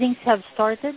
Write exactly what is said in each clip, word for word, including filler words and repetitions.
Things have started.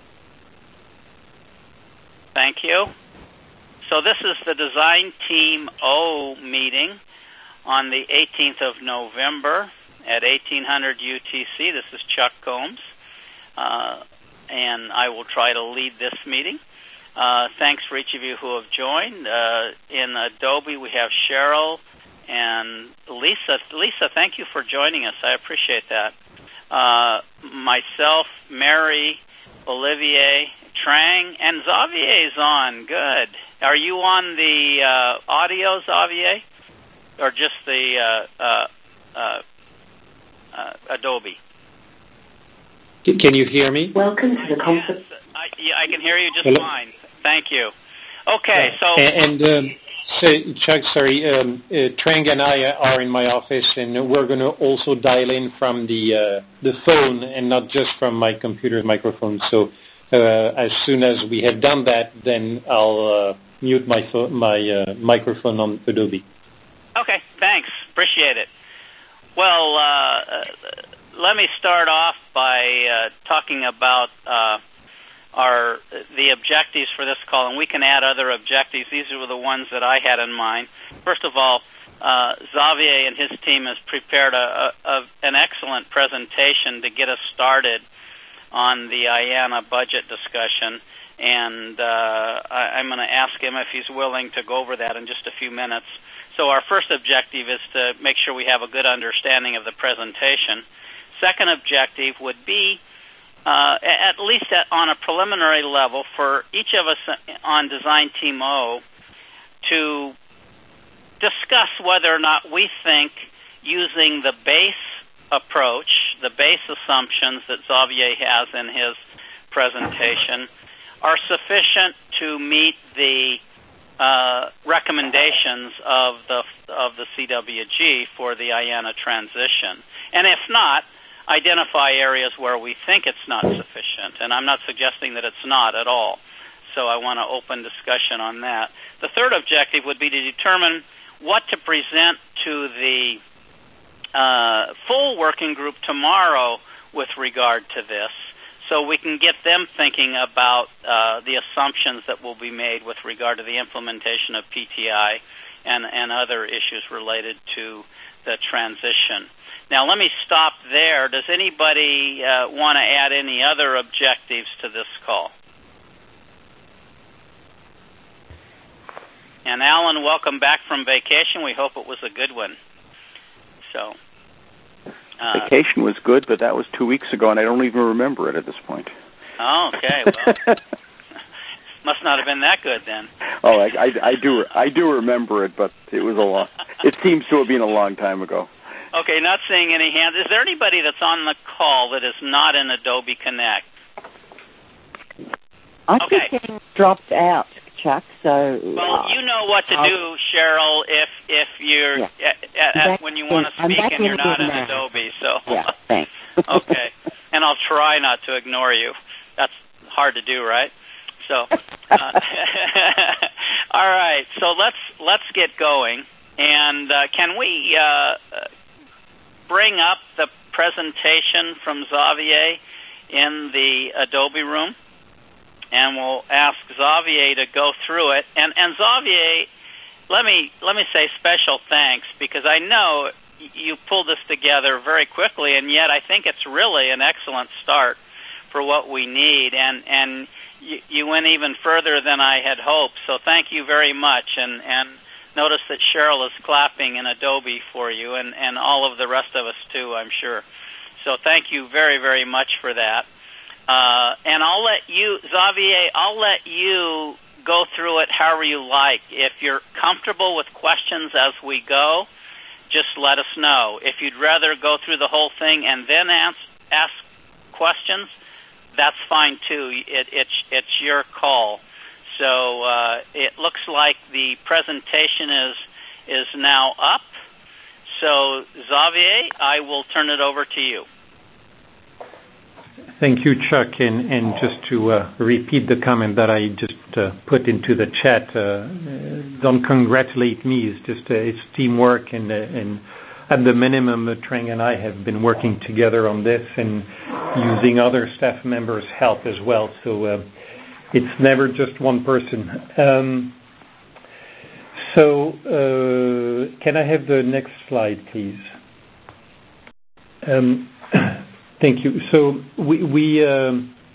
Thank you. So this is the Design Team O meeting on the eighteenth of November at eighteen hundred U T C. This is Chuck Combs, uh, and I will try to lead this meeting. Uh, thanks for each of you who have joined. Uh, in Adobe, we have Cheryl and Lisa. Lisa, thank you for joining us. I appreciate that. Uh, myself, Mary, Olivier, Trang, and Xavier is on. Good. Are you on the uh, audio, Xavier, or just the uh, uh, uh, uh, Adobe? Can you hear me? Welcome to the conference. Yes, I, yeah, I can hear you just Hello? fine. Thank you. Okay, so... And, and um, so, Chuck, sorry, um, uh, Trang and I are in my office, and we're going to also dial in from the uh, the phone and not just from my computer microphone. So uh, as soon as we have done that, then I'll uh, mute my, phone, my uh, microphone on Adobe. Okay, thanks. Appreciate it. Well, uh, let me start off by uh, talking about... Uh, are the objectives for this call, and we can add other objectives. These were the ones that I had in mind. First of all, uh, Xavier and his team has prepared a, a, a, an excellent presentation to get us started on the I A N A budget discussion, and uh, I, I'm going to ask him if he's willing to go over that in just a few minutes. So our first objective is to make sure we have a good understanding of the presentation. Second objective would be Uh, at least at, on a preliminary level, for each of us on Design Team O to discuss whether or not we think using the base approach, the base assumptions that Xavier has in his presentation, are sufficient to meet the uh, recommendations of the of the C W G for the I A N A transition. And if not, identify areas where we think it's not sufficient, and I'm not suggesting that it's not at all. So I want to open discussion on that. The third objective would be to determine what to present to the uh, full working group tomorrow with regard to this, so we can get them thinking about uh, the assumptions that will be made with regard to the implementation of P T I and, and other issues related to the transition. Now, let me stop there. Does anybody uh, want to add any other objectives to this call? And Alan, welcome back from vacation. We hope it was a good one. So, uh, vacation was good, but that was two weeks ago, and I don't even remember it at this point. Oh, okay. Well, must not have been that good then. Oh, I, I, I do. I do remember it, but it was a long. It seems to have been a long time ago. Okay, not seeing any hands. Is there anybody that's on the call that is not in Adobe Connect? I okay. keep getting dropped out, Chuck, so... Well, uh, you know what to I'll, do, Cheryl, if if you're... Yeah. At, at, when you want to speak and you're not in now. Adobe, so... Yeah, thanks. Okay, and I'll try not to ignore you. That's hard to do, right? So, uh, all right, so let's, let's get going. And uh, can we... Uh, bring up the presentation from Xavier in the Adobe room, and we'll ask Xavier to go through it. And, and Xavier, let me let me say special thanks, because I know you pulled this together very quickly, and yet I think it's really an excellent start for what we need. And and you, you went even further than I had hoped. So thank you very much. And and. Notice that Cheryl is clapping in Adobe for you, and, and all of the rest of us too, I'm sure. So thank you very, very much for that. Uh, and I'll let you, Xavier, I'll let you go through it however you like. If you're comfortable with questions as we go, just let us know. If you'd rather go through the whole thing and then ask, ask questions, that's fine too. It, it's, it's your call. So uh, it looks like the presentation is is now up. So Xavier, I will turn it over to you. Thank you, Chuck. And, and just to uh, repeat the comment that I just uh, put into the chat, uh, don't congratulate me. It's just uh, it's teamwork, and uh, and at the minimum, uh, Trang and I have been working together on this and using other staff members' help as well. So uh, it's never just one person. Um, so uh, can I have the next slide, please? Um, thank you. So we, we uh,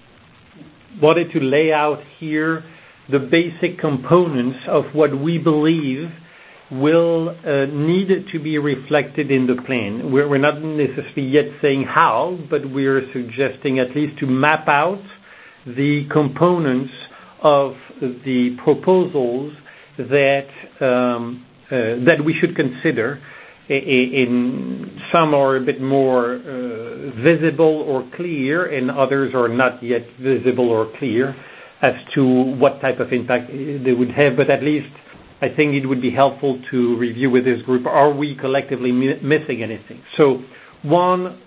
wanted to lay out here the basic components of what we believe will uh, need to be reflected in the plan. We're, we're not necessarily yet saying how, but we're suggesting at least to map out the components of the proposals that um, uh, that we should consider. In some are a bit more uh, visible or clear, and others are not yet visible or clear as to what type of impact they would have. But at least I think it would be helpful to review with this group, are we collectively mi- missing anything? So, one,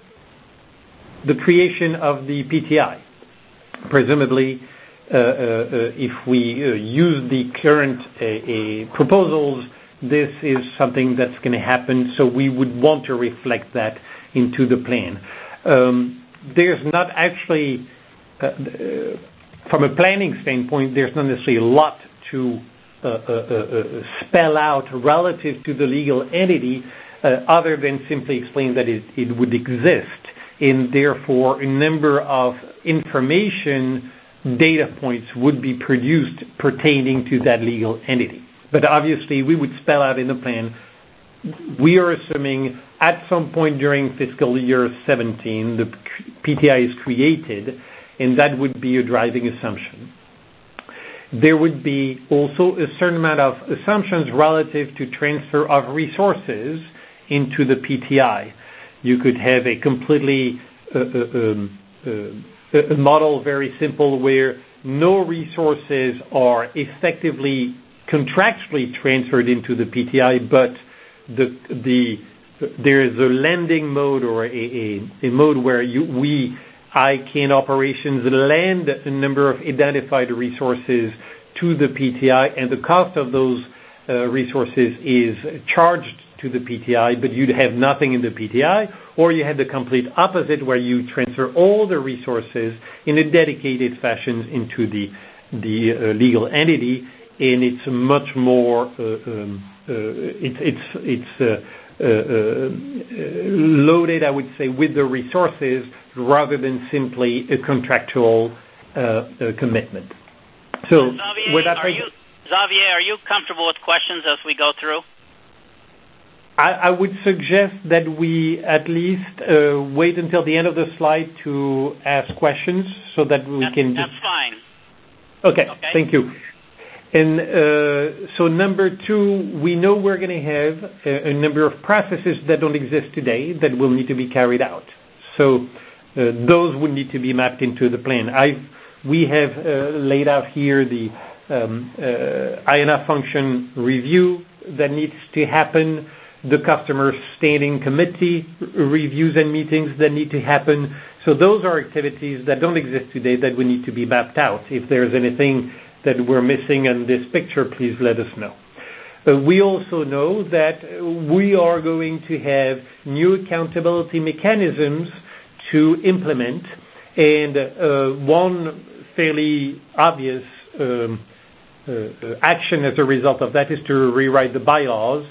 the creation of the P T I. Presumably, uh, uh, if we uh, use the current uh, uh, proposals, this is something that's going to happen, so we would want to reflect that into the plan. Um, there's not actually, uh, uh, from a planning standpoint, there's not necessarily a lot to uh, uh, uh, spell out relative to the legal entity, uh, other than simply explain that it, it would exist, and therefore a number of information data points would be produced pertaining to that legal entity. But obviously, we would spell out in the plan, we are assuming at some point during fiscal year seventeen, the P T I is created, and that would be a driving assumption. There would be also a certain amount of assumptions relative to transfer of resources into the P T I. You could have a completely uh, uh, um, uh, a model very simple where no resources are effectively contractually transferred into the P T I, but the the there is a lending mode or a, a, a mode where you, we, I C A N operations, lend a number of identified resources to the P T I, and the cost of those uh, resources is charged to the P T I, but you'd have nothing in the P T I, or you had the complete opposite where you transfer all the resources in a dedicated fashion into the, the uh, legal entity, and it's much more, uh, um, uh, it's, it's, it's uh, uh, uh, loaded, I would say, with the resources rather than simply a contractual uh, uh, commitment. So, Xavier, with that are you, Xavier, are you comfortable with questions as we go through? I, I would suggest that we at least uh, wait until the end of the slide to ask questions so that we that's, can... That's fine. Okay, okay, thank you. And uh, so number two, we know we're going to have a, a number of processes that don't exist today that will need to be carried out. So uh, those would need to be mapped into the plan. I've, we have uh, laid out here the um, uh, I N F function review that needs to happen, the customer standing committee reviews and meetings that need to happen. So those are activities that don't exist today that would need to be mapped out. If there's anything that we're missing in this picture, please let us know. Uh, we also know that we are going to have new accountability mechanisms to implement, and uh, one fairly obvious um, uh, action as a result of that is to rewrite the bylaws.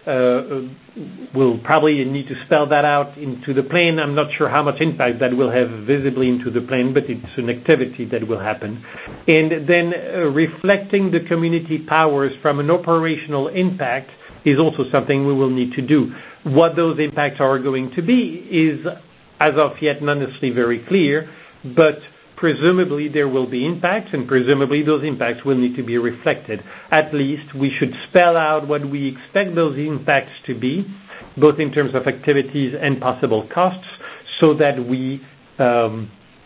Uh, we'll probably need to spell that out into the plan. I'm not sure how much impact that will have visibly into the plan, but it's an activity that will happen. And then uh, reflecting the community powers from an operational impact is also something we will need to do. What those impacts are going to be is, as of yet, not necessarily very clear, but presumably there will be impacts, and presumably those impacts will need to be reflected. At least we should spell out what we expect those impacts to be, both in terms of activities and possible costs, so that we um,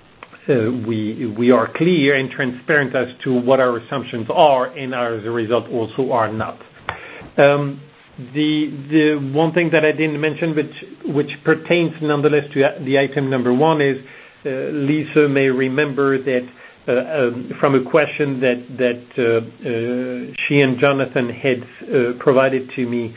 uh, we we are clear and transparent as to what our assumptions are, and as a result also are not. Um, the the one thing that I didn't mention, which which pertains nonetheless to the item number one, is Uh, Lisa may remember that uh, um, from a question that that uh, uh, she and Jonathan had uh, provided to me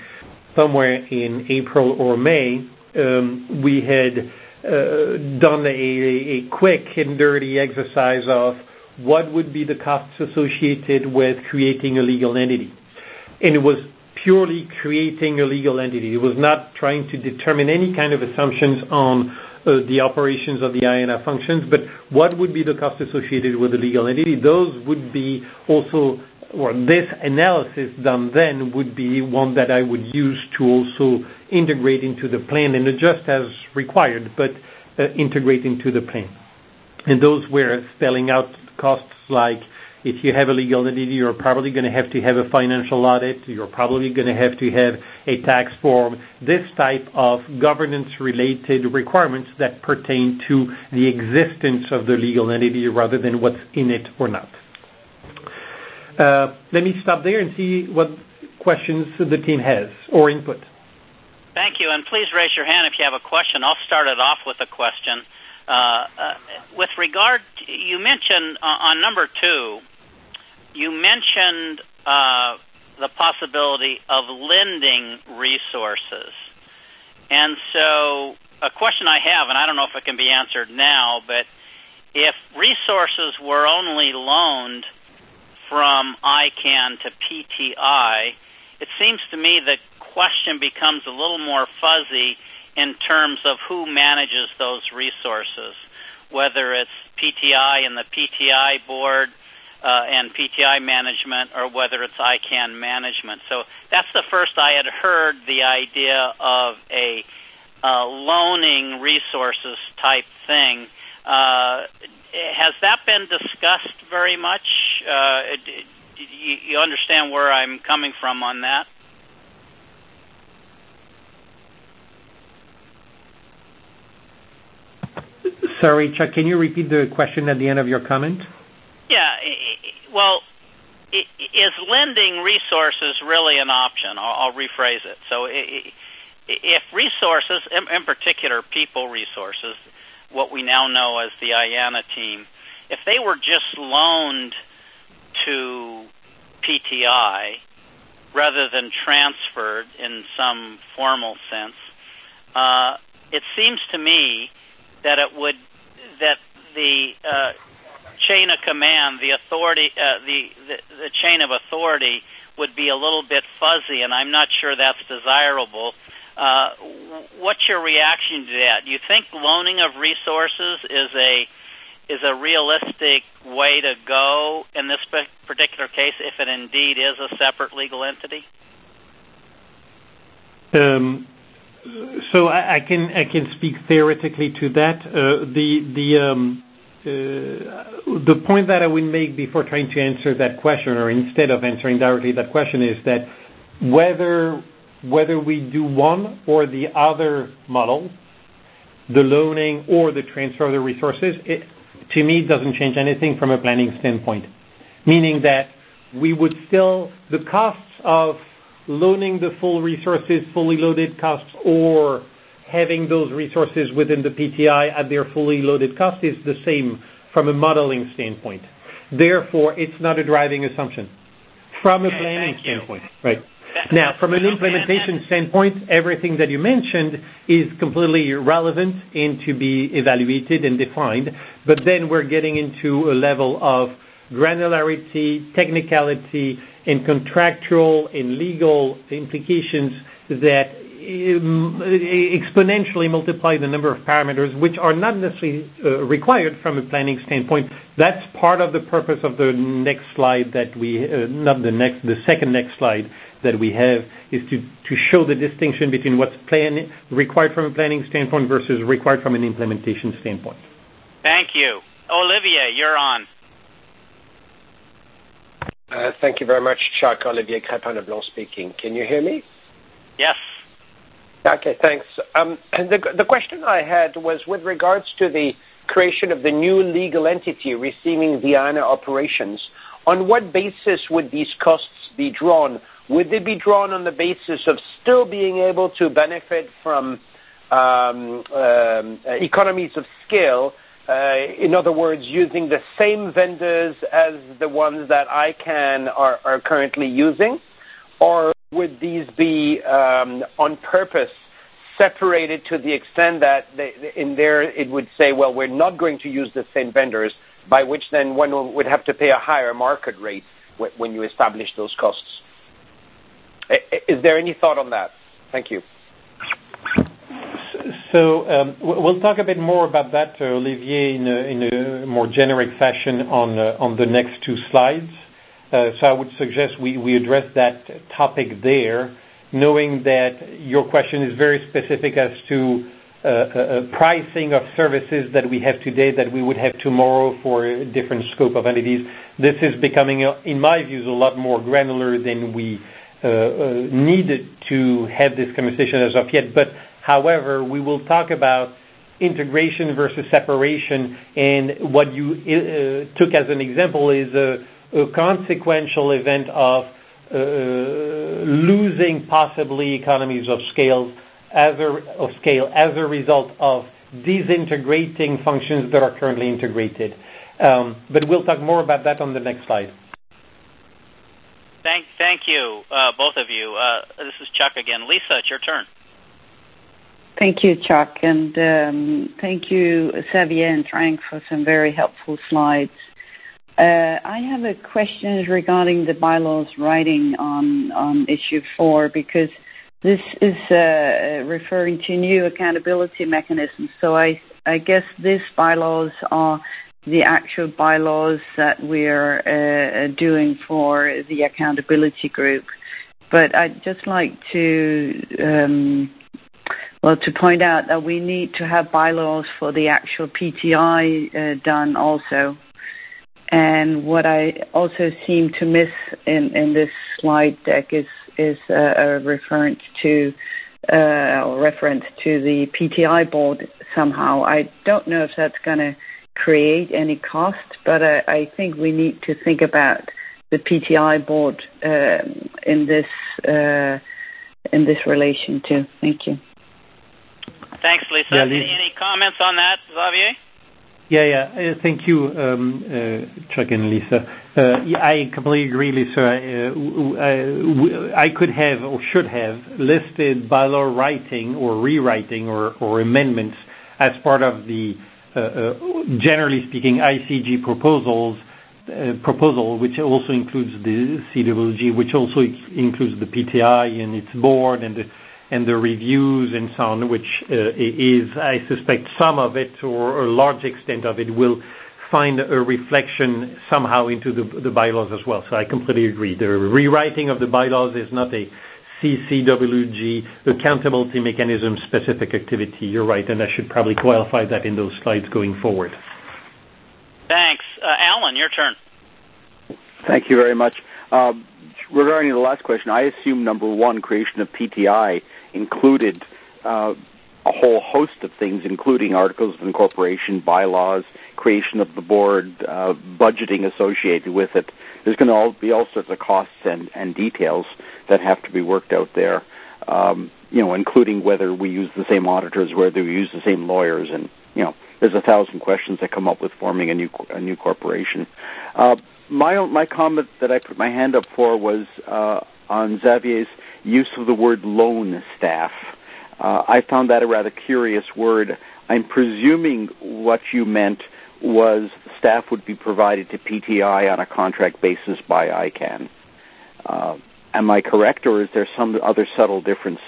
somewhere in April or May, um, we had uh, done a, a quick and dirty exercise of what would be the costs associated with creating a legal entity. And it was purely creating a legal entity. It was not trying to determine any kind of assumptions on uh, the operations of the I A N A functions, but what would be the cost associated with the legal entity. Those would be also, or this analysis done then would be one that I would use to also integrate into the plan and adjust as required, but uh, integrate into the plan. And those were spelling out costs like, if you have a legal entity, you're probably going to have to have a financial audit. You're probably going to have to have a tax form. This type of governance-related requirements that pertain to the existence of the legal entity rather than what's in it or not. Uh, let me stop there and see what questions the team has or input. Thank you, and please raise your hand if you have a question. I'll start it off with a question. Uh, uh, with regard, to, you mentioned uh, on number two, you mentioned uh, the possibility of lending resources. And so a question I have, and I don't know if it can be answered now, but if resources were only loaned from I CAN to P T I, it seems to me the question becomes a little more fuzzy in terms of who manages those resources, whether it's P T I and the P T I board uh, and P T I management, or whether it's I CAN management. So that's the first I had heard the idea of a uh, loaning resources type thing. Uh, has that been discussed very much? Uh, you, you understand where I'm coming from on that? Sorry, Chuck, can you repeat the question at the end of your comment? Yeah, well, is lending resources really an option? I'll rephrase it. So if resources, in particular people resources, what we now know as the I A N A team, if they were just loaned to P T I rather than transferred in some formal sense, uh, it seems to me that it would that the uh, chain of command, the authority, uh, the, the the chain of authority would be a little bit fuzzy, and I'm not sure that's desirable. Uh, what's your reaction to that? Do you think loaning of resources is a is a realistic way to go in this particular case, if it indeed is a separate legal entity? Um. So I, I can I can speak theoretically to that. Uh, the the um, uh, the point that I would make before trying to answer that question, or instead of answering directly that question, is that whether whether we do one or the other model, the loaning or the transfer of the resources, it, to me doesn't change anything from a planning standpoint. Meaning that we would still the costs of loaning the full resources, fully loaded costs, or having those resources within the P T I at their fully loaded cost is the same from a modeling standpoint. Therefore, it's not a driving assumption from a okay, planning standpoint. You. Right. That, now, from an implementation standpoint, everything that you mentioned is completely relevant and to be evaluated and defined, but then we're getting into a level of granularity, technicality, and contractual and legal implications that um, exponentially multiply the number of parameters, which are not necessarily uh, required from a planning standpoint. That's part of the purpose of the next slide that we, uh, not the next, the second next slide that we have, is to, to show the distinction between what's plan, required from a planning standpoint versus required from an implementation standpoint. Thank you. Olivier, you're on. Uh, thank you very much, Chuck. Olivier Crépin-Leblanc speaking. Can you hear me? Yes. Okay, thanks. Um, the, the question I had was with regards to the creation of the new legal entity receiving the I A N A operations. On what basis would these costs be drawn? Would they be drawn on the basis of still being able to benefit from um, um, economies of scale? Uh, in other words, using the same vendors as the ones that I CAN are, are currently using? Or would these be um, on purpose separated to the extent that they, in there it would say, well, we're not going to use the same vendors, by which then one would have to pay a higher market rate when you establish those costs? Is there any thought on that? Thank you. So um, we'll talk a bit more about that, uh, Olivier, in a, in a more generic fashion on uh, on the next two slides. Uh, so I would suggest we, we address that topic there, knowing that your question is very specific as to uh, uh, pricing of services that we have today that we would have tomorrow for a different scope of entities. This is becoming, uh, in my views, a lot more granular than we uh, uh, needed to have this conversation as of yet. But however, we will talk about integration versus separation, and what you uh, took as an example is a, a consequential event of uh, losing possibly economies of scale as a, of scale as a result of disintegrating functions that are currently integrated. Um, but we'll talk more about that on the next slide. Thank, thank you, uh, both of you. Uh, this is Chuck again. Lisa, it's your turn. Thank you, Chuck, and um, thank you, Xavier and Frank, for some very helpful slides. Uh, I have a question regarding the bylaws writing on, on issue four, because this is uh, referring to new accountability mechanisms. So I, I guess these bylaws are the actual bylaws that we're uh, doing for the accountability group. But I'd just like to... Um, Well, to point out that we need to have bylaws for the actual P T I uh, done also. And what I also seem to miss in, in this slide deck is, is uh, a reference to uh, or reference to the P T I board somehow. I don't know if that's going to create any cost, but I, I think we need to think about the P T I board uh, in this uh, in this relation too. Thank you. Thanks, Lisa. Yeah, Lisa. Lisa. Any, any comments on that, Xavier? Yeah, yeah. Uh, thank you, um, uh, Chuck and Lisa. Uh, yeah, I completely agree, Lisa. Uh, I, I could have or should have listed bylaw writing or rewriting or, or amendments as part of the, uh, uh, generally speaking, I C G proposals, uh, proposal, which also includes the C W G, which also includes the P T I and its board and the and the reviews and so on, which uh, is, I suspect, some of it or a large extent of it will find a reflection somehow into the, the bylaws as well. So I completely agree. The rewriting of the bylaws is not a C C W G accountability mechanism specific activity. You're right, and I should probably qualify that in those slides going forward. Thanks. Uh, Alan, your turn. Thank you very much. Um, regarding the last question, I assume number one, creation of P T I, included uh, a whole host of things, including articles of incorporation, bylaws, creation of the board, uh, budgeting associated with it. There's going to all be all sorts of costs and, and details that have to be worked out there, um, you know, including whether we use the same auditors, whether we use the same lawyers, and, you know, there's a thousand questions that come up with forming a new a new corporation. Uh, my my comment that I put my hand up for was uh, on Xavier's use of the word loan staff. Uh, I found that a rather curious word. I'm presuming what you meant was staff would be provided to P T I on a contract basis by I CANN. Uh, am I correct, or is there some other subtle difference?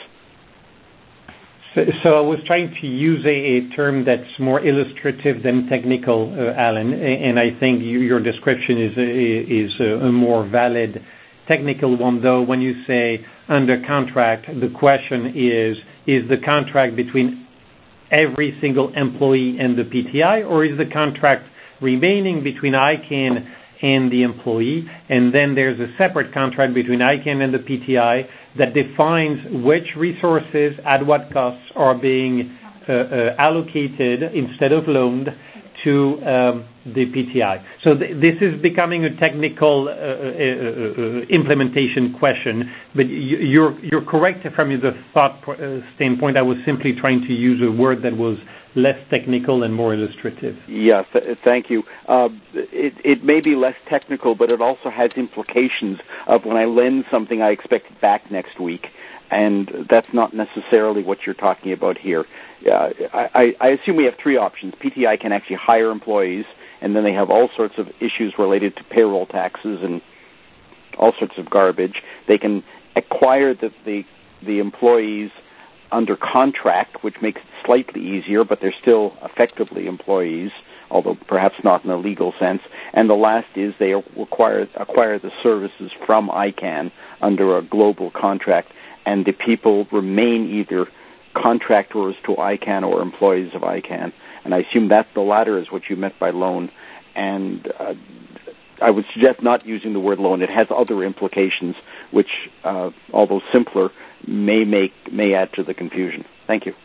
So, so I was trying to use a, a term that's more illustrative than technical, uh, Alan, and I think you, your description is a, is a, a more valid technical one, though. When you say under contract, the question is, is the contract between every single employee and the P T I, or is the contract remaining between I CANN and the employee, and then there's a separate contract between I CANN and the P T I that defines which resources at what costs are being uh, uh, allocated instead of loaned to um, the P T I. So th- this is becoming a technical uh, uh, uh, implementation question, but you're you're correct from the thought uh, standpoint. I was simply trying to use a word that was less technical and more illustrative. Yes, th- thank you. Uh, it, it may be less technical, but it also has implications of when I lend something, I expect it back next week, and that's not necessarily what you're talking about here. Uh, I, I assume we have three options. P T I can actually hire employees, and then they have all sorts of issues related to payroll taxes and all sorts of garbage. They can acquire the, the, the employees under contract, which makes it slightly easier, but they're still effectively employees, although perhaps not in a legal sense. And the last is they acquire, acquire the services from I CANN under a global contract, and the people remain either contractors to I CANN or employees of I CANN. And I assume that the latter is what you meant by loan. And uh, I would suggest not using the word loan. It has other implications, which, uh, although simpler, may make may add to the confusion. Thank you.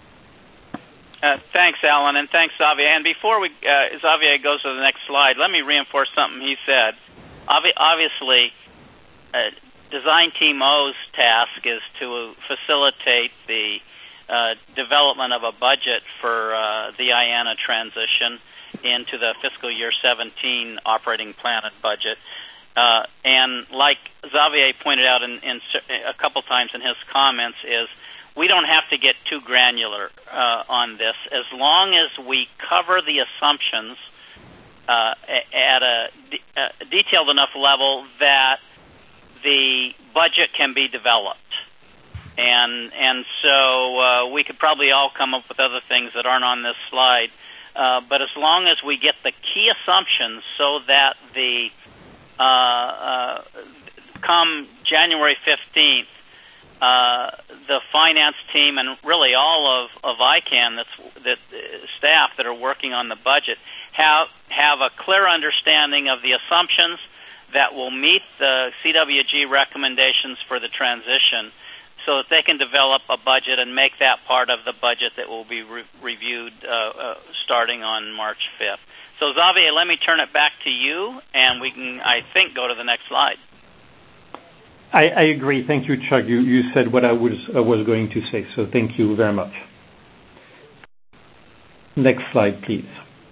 Uh, thanks, Alan, and thanks, Xavier. And before we uh, Xavier goes to the next slide, let me reinforce something he said. Obvi- obviously, uh, Design Team O's task is to facilitate the uh, development of a budget for uh, the I A N A transition into the fiscal year seventeen operating plan and budget. Uh, and like Xavier pointed out in, in a couple times in his comments, is we don't have to get too granular uh, on this as long as we cover the assumptions uh, at a, de- a detailed enough level that the budget can be developed. And and so uh, we could probably all come up with other things that aren't on this slide. Uh, but as long as we get the key assumptions so that the uh, uh, come January fifteenth, uh, the finance team and really all of, of I CANN that's, that uh, staff that are working on the budget have have a clear understanding of the assumptions that will meet the C W G recommendations for the transition, so that they can develop a budget and make that part of the budget that will be re- reviewed uh, uh, starting on March fifth. So, Xavier, let me turn it back to you, and we can, I think, go to the next slide. I, I agree. Thank you, Chuck. You, you said what I was, I was going to say, so thank you very much. Next slide, please.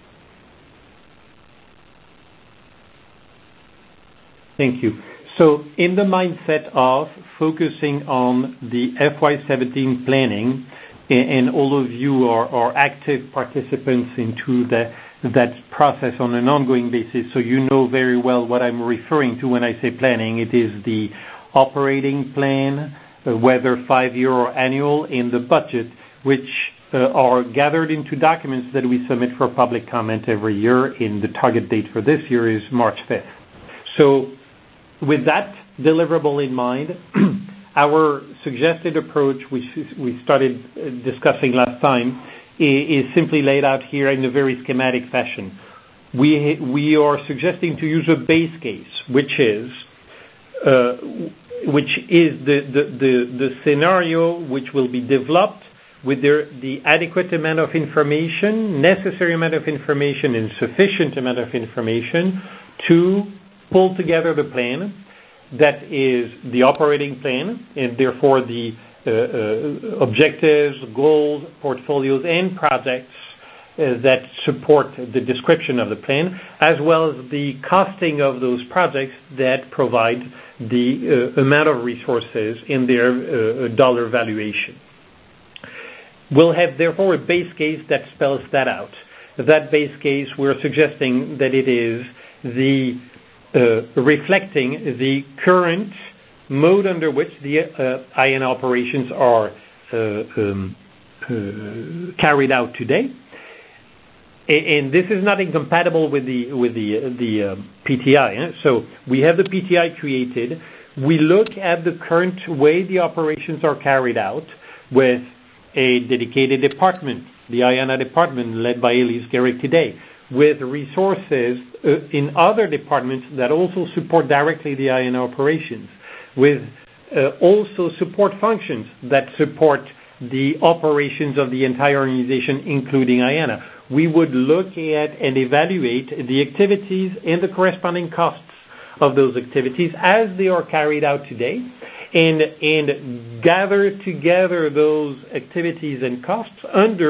Thank you. So in the mindset of focusing on the F Y seventeen planning, and all of you are, are active participants into the, that process on an ongoing basis, so you know very well what I'm referring to when I say planning. It is the operating plan, uh, whether five-year or annual, in the budget, which uh, are gathered into documents that we submit for public comment every year, and the target date for this year is March fifth. So with that deliverable in mind, our suggested approach, which we started discussing last time, is simply laid out here in a very schematic fashion. We we are suggesting to use a base case, which is uh, which is the, the, the, the scenario which will be developed with the, the adequate amount of information, necessary amount of information, and sufficient amount of information to pull together the plan that is the operating plan, and therefore the uh, uh, objectives, goals, portfolios, and projects uh, that support the description of the plan, as well as the costing of those projects that provide the uh, amount of resources in their uh, dollar valuation. We'll have, therefore, a base case that spells that out. That base case, we're suggesting that it is the uh, reflecting the current mode under which the uh, I A N A operations are uh, um, uh, carried out today. And this is not incompatible with the with the uh, the uh, P T I. Eh? So we have the P T I created. We look at the current way the operations are carried out with a dedicated department, the I A N A department led by Elise Garrick today, with resources uh, in other departments that also support directly the I A N A operations, with uh, also support functions that support the operations of the entire organization, including I A N A. We would look at and evaluate the activities and the corresponding costs of those activities as they are carried out today, and, and gather together those activities and costs under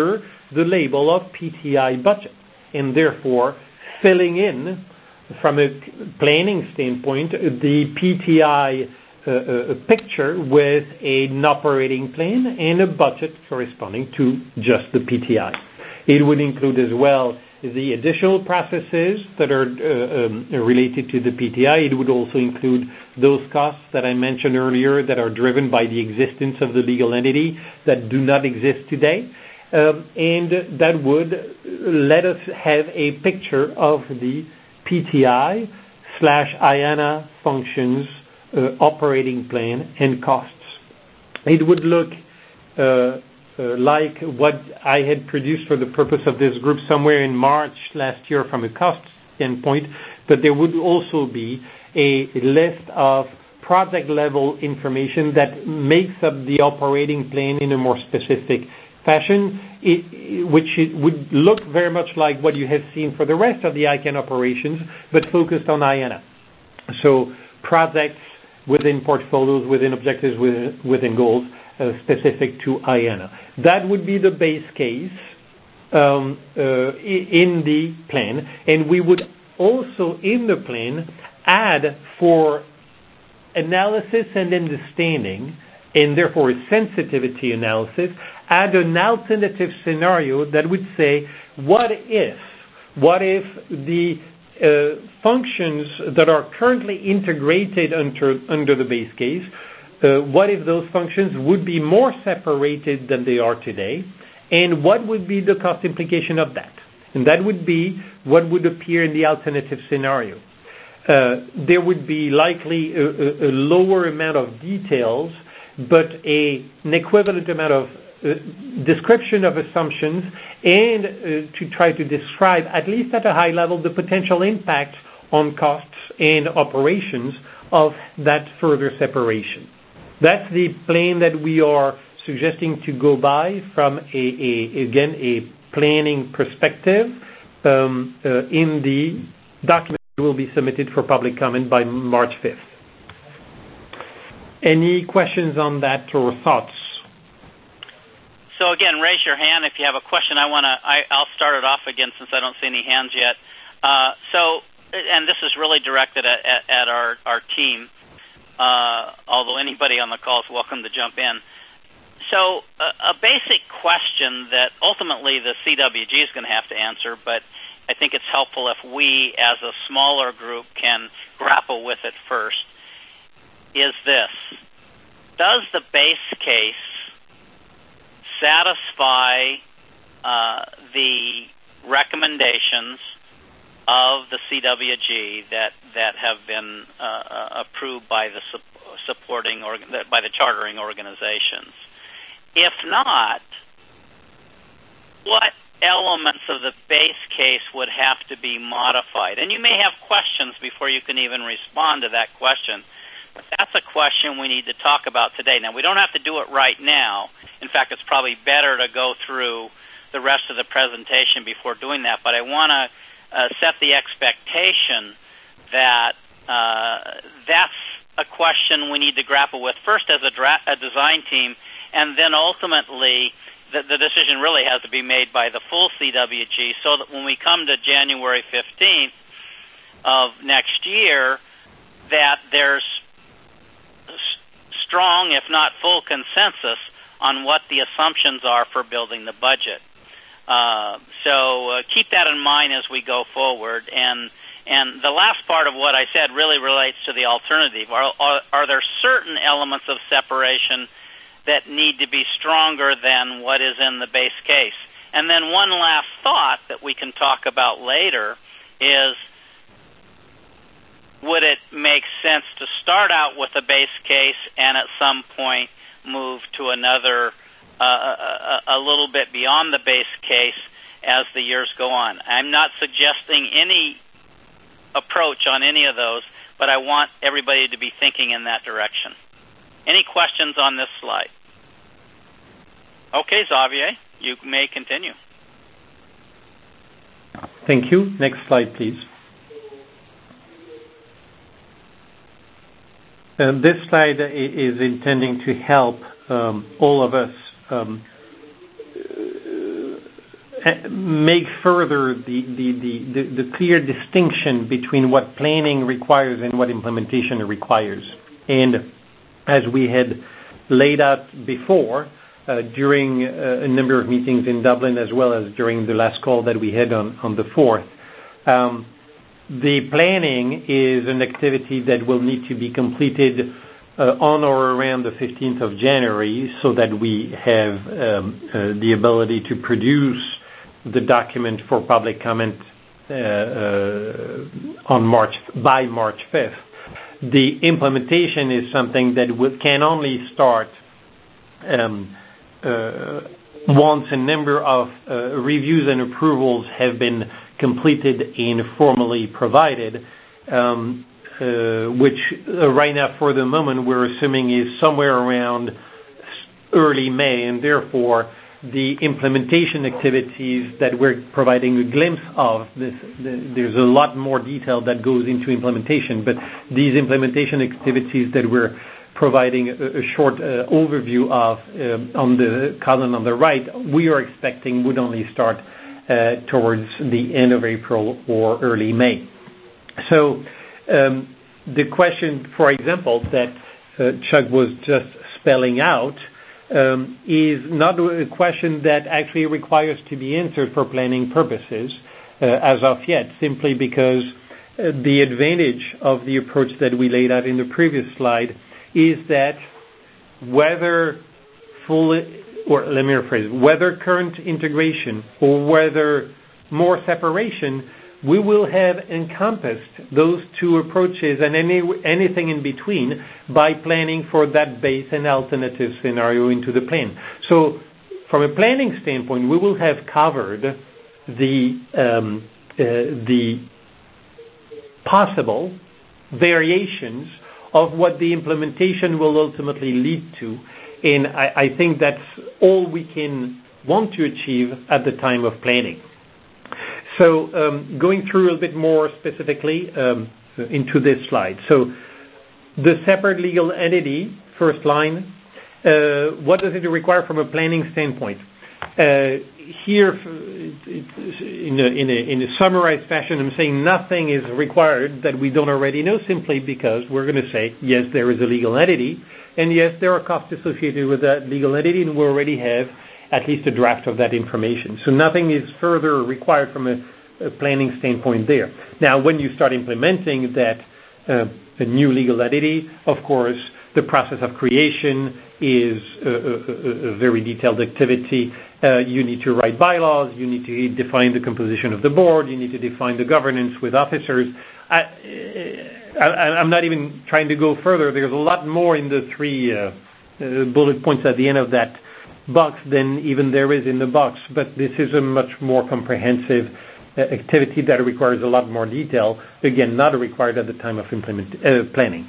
the label of P T I budget, and therefore filling in, from a planning standpoint, the P T I uh, uh, picture with an operating plan and a budget corresponding to just the P T I. It would include as well the additional processes that are uh, um, related to the P T I. It would also include those costs that I mentioned earlier that are driven by the existence of the legal entity that do not exist today. Um, and that would let us have a picture of the P T I slash I A N A functions uh, operating plan and costs. It would look uh, Uh, like what I had produced for the purpose of this group somewhere in March last year from a cost standpoint, but there would also be a list of project-level information that makes up the operating plan in a more specific fashion, it, which it would look very much like what you have seen for the rest of the I CAN operations, but focused on I A N A. So projects within portfolios, within objectives, within, within goals, Uh, specific to I A N A. That would be the base case um, uh, in the plan, and we would also in the plan add for analysis and understanding, and therefore a sensitivity analysis, add an alternative scenario that would say, what if, what if the uh, functions that are currently integrated under, under the base case, Uh, what if those functions would be more separated than they are today, and what would be the cost implication of that? And that would be what would appear in the alternative scenario. Uh, there would be likely a, a, a lower amount of details, but a, an equivalent amount of uh, description of assumptions, and uh, to try to describe, at least at a high level, the potential impact on costs and operations of that further separation. That's the plan that we are suggesting to go by from, a, a again, a planning perspective um, uh, in the document that will be submitted for public comment by March fifth. Any questions on that or thoughts? So again, raise your hand if you have a question. I want to. I'll start it off again since I don't see any hands yet. Uh, so, and this is really directed at, at, at our our team. Uh, although anybody on the call is welcome to jump in. So uh, a basic question that ultimately the C W G is going to have to answer, but I think it's helpful if we as a smaller group can grapple with it first, is this. Does the base case satisfy uh, the recommendations of the C W G that, that have been uh, approved by the su- supporting organ- by the chartering organizations? If not, what elements of the base case would have to be modified? And you may have questions before you can even respond to that question. But that's a question we need to talk about today. Now, we don't have to do it right now. In fact, it's probably better to go through the rest of the presentation before doing that. But I want to Uh, set the expectation that uh, that's a question we need to grapple with first as a, dra- a design team, and then ultimately the, the decision really has to be made by the full C W G, so that when we come to January fifteenth of next year, that there's s- strong, if not full consensus on what the assumptions are for building the budget. Uh, so uh, keep that in mind as we go forward. And and the last part of what I said really relates to the alternative. Are, are, are there certain elements of separation that need to be stronger than what is in the base case? And then one last thought that we can talk about later is, would it make sense to start out with a base case and at some point move to another Uh, a, a little bit beyond the base case as the years go on? I'm not suggesting any approach on any of those, but I want everybody to be thinking in that direction. Any questions on this slide? Okay, Xavier, you may continue. Thank you. Next slide, please. Uh, this slide is intending to help um, all of us um, make further the, the, the, the, the clear distinction between what planning requires and what implementation requires. And as we had laid out before, uh, during uh, a number of meetings in Dublin, as well as during the last call that we had on, on the fourth, um, the planning is an activity that will need to be completed uh, on or around the fifteenth of January, so that we have um, uh, the ability to produce the document for public comment uh, uh, on March by March fifth. The implementation is something that will, can only start um, uh, once a number of uh, reviews and approvals have been completed and formally provided, um, uh, which uh, right now for the moment we're assuming is somewhere around early May, and therefore the implementation activities that we're providing a glimpse of, this, the, there's a lot more detail that goes into implementation, but these implementation activities that we're providing a, a short uh, overview of um, on the column on the right, we are expecting would only start uh, towards the end of April or early May. So um, the question, for example, that uh, Chuck was just spelling out Um, is not a question that actually requires to be answered for planning purposes uh, as of yet, simply because uh, the advantage of the approach that we laid out in the previous slide is that whether full, or let me rephrase, whether current integration or whether more separation, we will have encompassed those two approaches and any, anything in between by planning for that base and alternative scenario into the plan. So from a planning standpoint, we will have covered the, um, uh, the possible variations of what the implementation will ultimately lead to. And I, I think that's all we can want to achieve at the time of planning. So um, going through a bit more specifically um, into this slide. So the separate legal entity, first line, uh, what does it require from a planning standpoint? Uh, here, in a, in, a, in a summarized fashion, I'm saying nothing is required that we don't already know, simply because we're going to say, yes, there is a legal entity, and yes, there are costs associated with that legal entity, and we already have at least a draft of that information. So nothing is further required from a, a planning standpoint there. Now, when you start implementing that uh, a new legal entity, of course, the process of creation is a, a, a very detailed activity. Uh, you need to write bylaws, you need to define the composition of the board, you need to define the governance with officers. I, I, I'm not even trying to go further. There's a lot more in the three uh, uh, bullet points at the end of that box than even there is in the box, but this is a much more comprehensive uh, activity that requires a lot more detail, again, not required at the time of implement, uh, planning.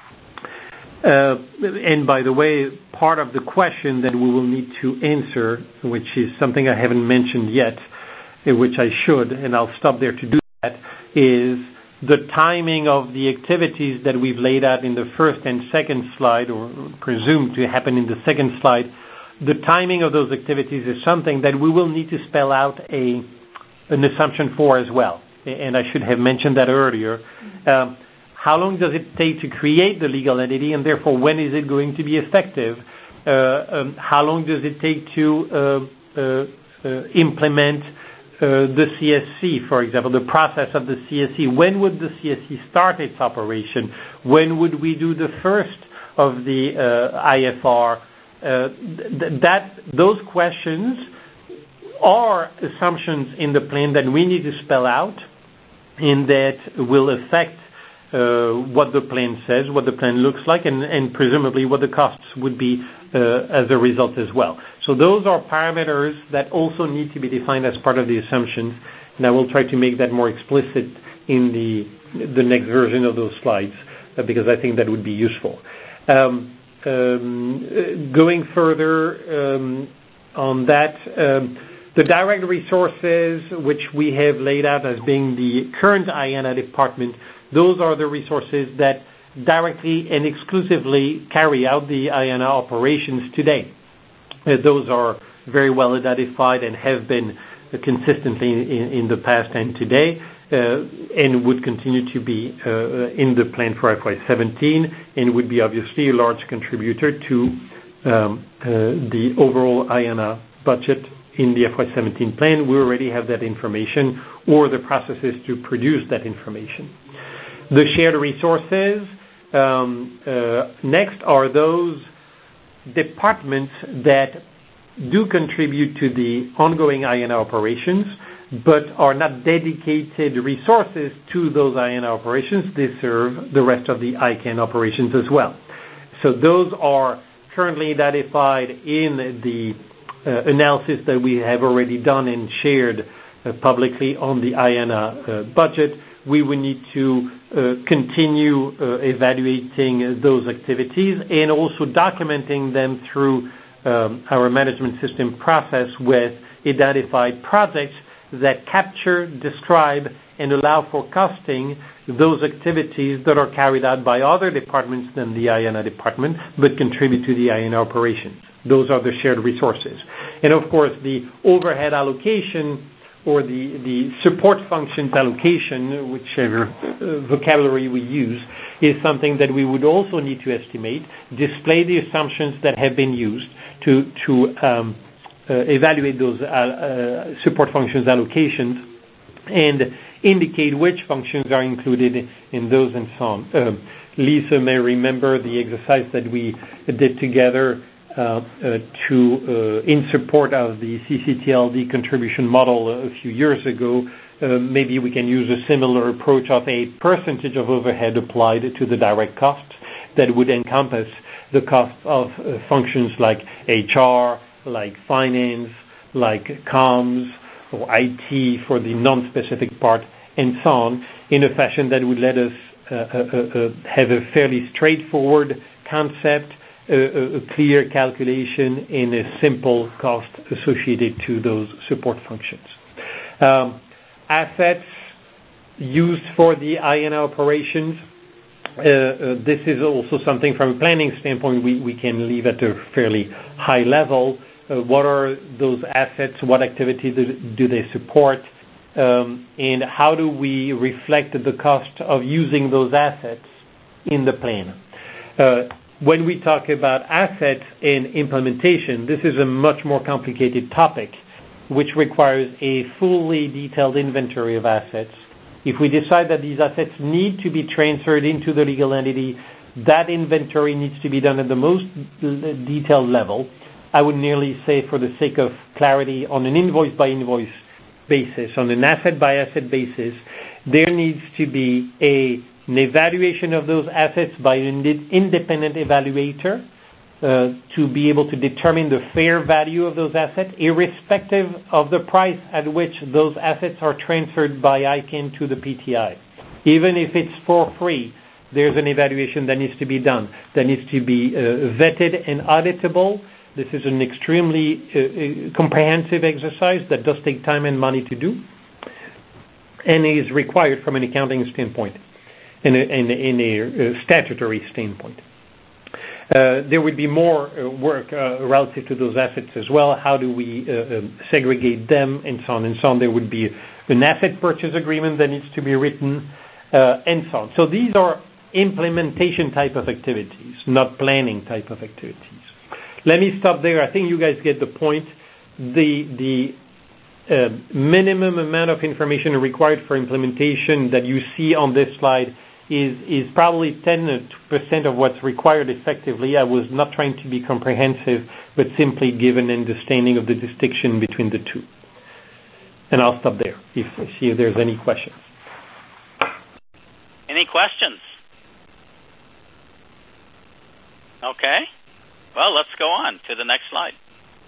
Uh, and by the way, part of the question that we will need to answer, which is something I haven't mentioned yet, uh, which I should, and I'll stop there to do that, is the timing of the activities that we've laid out in the first and second slide, or presumed to happen in the second slide. The timing of those activities is something that we will need to spell out a an assumption for as well. And I should have mentioned that earlier. Um, how long does it take to create the legal entity, and therefore when is it going to be effective? Uh, um, how long does it take to uh, uh, uh, implement uh, the C S C, for example, the process of the C S C? When would the C S C start its operation? When would we do the first of the uh, I F R? Uh, th- that those questions are assumptions in the plan that we need to spell out, and that will affect uh, what the plan says, what the plan looks like, and, and presumably what the costs would be uh, as a result as well. So those are parameters that also need to be defined as part of the assumptions, and I will try to make that more explicit in the the next version of those slides, uh, because I think that would be useful. Um, Um, going further um, on that, um, the direct resources which we have laid out as being the current I A N A department, those are the resources that directly and exclusively carry out the I A N A operations today. Uh, those are very well identified and have been uh, consistently in, in the past and today, uh, and would continue to be uh, in the plan for F Y seventeen, and would be obviously a large contributor to um, uh, the overall I N A budget in the F Y seventeen plan. We already have that information, or the processes to produce that information. The shared resources, um, uh, next are those departments that do contribute to the ongoing I N A operations, but are not dedicated resources to those I N A operations. They serve the rest of the I CANN operations as well. So those are currently identified in the uh, analysis that we have already done and shared uh, publicly on the I N A uh, budget. We will need to uh, continue uh, evaluating those activities and also documenting them through um, our management system process with identified projects that capture, describe, and allow for costing those activities that are carried out by other departments than the I N A department, but contribute to the I N A operations. Those are the shared resources. And of course, the overhead allocation or the, the support functions allocation, whichever uh, vocabulary we use, is something that we would also need to estimate, display the assumptions that have been used to, to um, uh, evaluate those uh, uh, support functions allocations, and indicate which functions are included in those and so on. Um, Lisa may remember the exercise that we did together Uh, uh, to uh, in support of the C C T L D contribution model a few years ago. Uh, maybe we can use a similar approach of a percentage of overhead applied to the direct costs that would encompass the cost of uh, functions like H R, like finance, like comms, or I T for the non-specific part, and so on, in a fashion that would let us uh, uh, uh, have a fairly straightforward concept, A, a clear calculation, and a simple cost associated to those support functions. Um, assets used for the I N A operations, uh, uh, this is also something from a planning standpoint we, we can leave at a fairly high level. Uh, what are those assets? What activities do, do they support? Um, and how do we reflect the cost of using those assets in the plan? Uh, When we talk about assets and implementation, this is a much more complicated topic, which requires a fully detailed inventory of assets. If we decide that these assets need to be transferred into the legal entity, that inventory needs to be done at the most detailed level. I would nearly say, for the sake of clarity, on an invoice-by-invoice basis, on an asset-by-asset basis, there needs to be a an evaluation of those assets by an independent evaluator uh, to be able to determine the fair value of those assets, irrespective of the price at which those assets are transferred by I CANN to the P T I. Even if it's for free, there's an evaluation that needs to be done, that needs to be uh, vetted and auditable. This is an extremely uh, comprehensive exercise that does take time and money to do, and is required from an accounting standpoint. In a, in, a, in a statutory standpoint. Uh, there would be more uh, work uh, relative to those assets as well. How do we uh, uh, segregate them, and so on and so on. There would be an asset purchase agreement that needs to be written, uh, and so on. So these are implementation type of activities, not planning type of activities. Let me stop there. I think you guys get the point. The, the uh, minimum amount of information required for implementation that you see on this slide is is probably ten percent of what's required effectively. I was not trying to be comprehensive, but simply give an understanding of the distinction between the two. And I'll stop there, if see if there's any questions. Any questions? Okay. Well, let's go on to the next slide.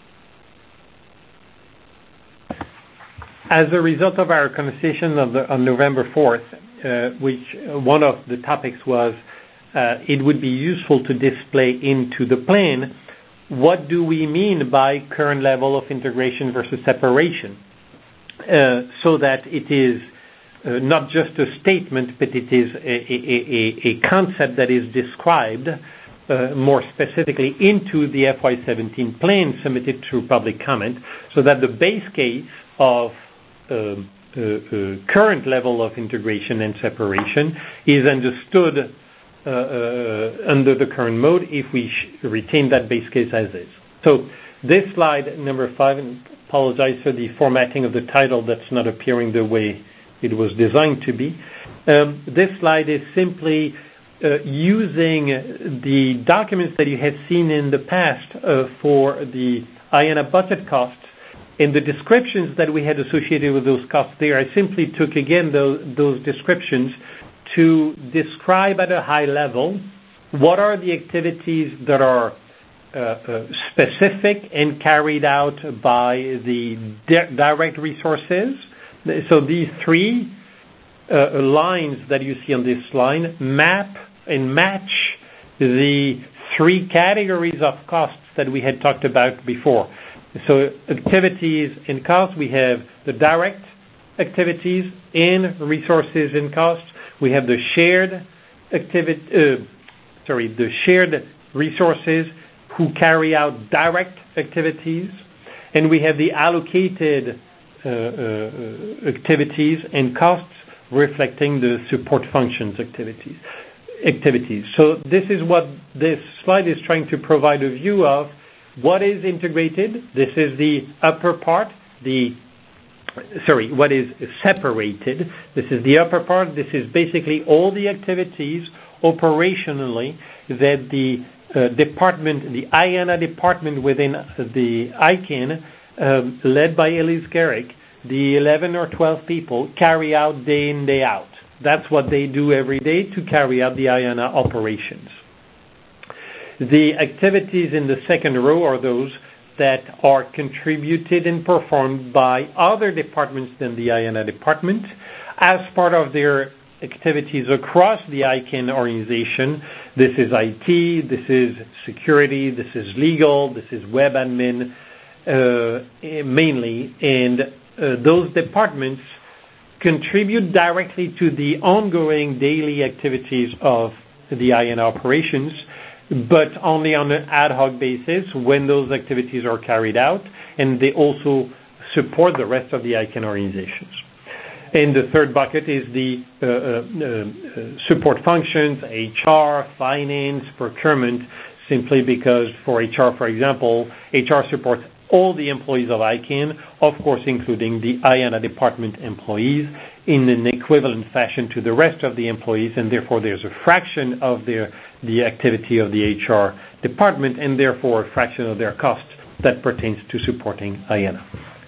As a result of our conversation on, the, on November fourth, Uh, which uh, one of the topics was uh, it would be useful to display into the plan what do we mean by current level of integration versus separation, uh, so that it is uh, not just a statement, but it is a, a, a, a concept that is described uh, more specifically into the F Y seventeen plan submitted through public comment, so that the base case of um, uh, uh, current level of integration and separation is understood uh, uh, under the current mode if we sh- retain that base case as is. So this slide, number five, and apologize for the formatting of the title that's not appearing the way it was designed to be. Um, this slide is simply uh, using the documents that you have seen in the past uh, for the I A N A budget costs and the descriptions that we had associated with those costs there. I simply took again those, those descriptions to describe at a high level what are the activities that are uh, uh, specific and carried out by the di- direct resources. So these three uh, lines that you see on this line map and match the three categories of costs that we had talked about before. So activities and costs, we have the direct activities in resources and costs. We have the shared activity, uh, sorry, the shared resources who carry out direct activities, and we have the allocated uh, uh, activities and costs reflecting the support functions activities. Activities. So this is what this slide is trying to provide a view of. What is integrated? This is the upper part. The sorry, what is separated? This is the upper part. This is basically all the activities operationally that the uh, department, the I A N A department within the I C A N, um, led by Elise Garrick, the eleven or twelve people carry out day in, day out. That's what they do every day to carry out the I A N A operations. The activities in the second row are those that are contributed and performed by other departments than the I A N A department as part of their activities across the I C A N organization. This is I T, this is security, this is legal, this is web admin, uh, mainly, and uh, those departments contribute directly to the ongoing daily activities of the I A N A operations, but only on an ad hoc basis when those activities are carried out, and they also support the rest of the I C A N organizations. And the third bucket is the uh, uh, uh, support functions, H R, finance, procurement, simply because for H R, for example, H R supports all the employees of I C A N, of course including the I A N A department employees, in an equivalent fashion to the rest of the employees, and therefore there's a fraction of their the activity of the H R department, and therefore a fraction of their cost that pertains to supporting I A N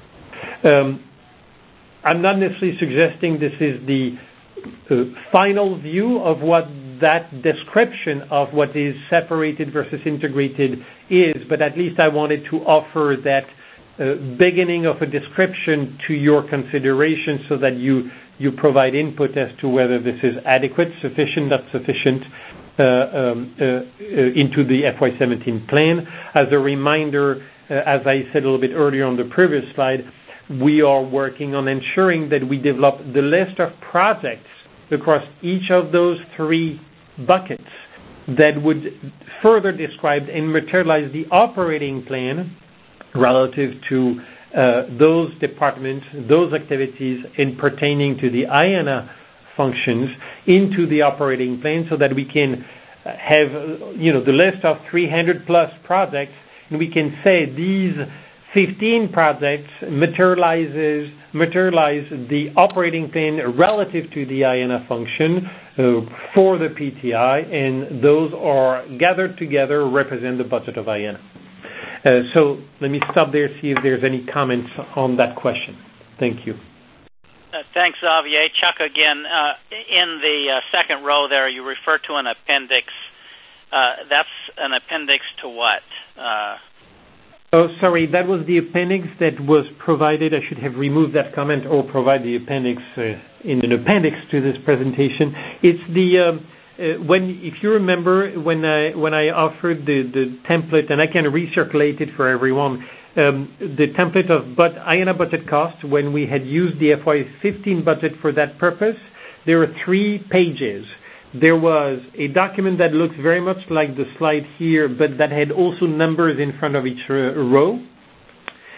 A. Um, I'm not necessarily suggesting this is the uh, final view of what that description of what is separated versus integrated is, but at least I wanted to offer that uh, beginning of a description to your consideration so that you, you provide input as to whether this is adequate, sufficient, not sufficient uh, um, uh, uh, into the F Y seventeen plan. As a reminder, uh, as I said a little bit earlier on the previous slide, we are working on ensuring that we develop the list of projects across each of those three buckets that would further describe and materialize the operating plan relative to uh, those departments, those activities, in pertaining to the I A N A functions into the operating plan, so that we can have, you know, the list of three hundred plus projects, and we can say these fifteen projects materializes materialize the operating plan relative to the I A N A function uh, for the P T I, and those are gathered together represent the budget of I A N A. Uh, so let me stop there, see if there's any comments on that question. Thank you. Uh, thanks, Xavier. Chuck, again, uh, in the uh, second row there, you refer to an appendix. Uh, that's an appendix to what? Uh, Oh, sorry, that was the appendix that was provided. I should have removed that comment or provide the appendix uh, in an appendix to this presentation. It's the, um, uh, when, if you remember, when I, when I offered the, the template, and I can recirculate it for everyone, um, the template of but I A N A budget cost, when we had used the F Y fifteen budget for that purpose, there were three pages. There was a document that looks very much like the slide here, but that had also numbers in front of each uh, row.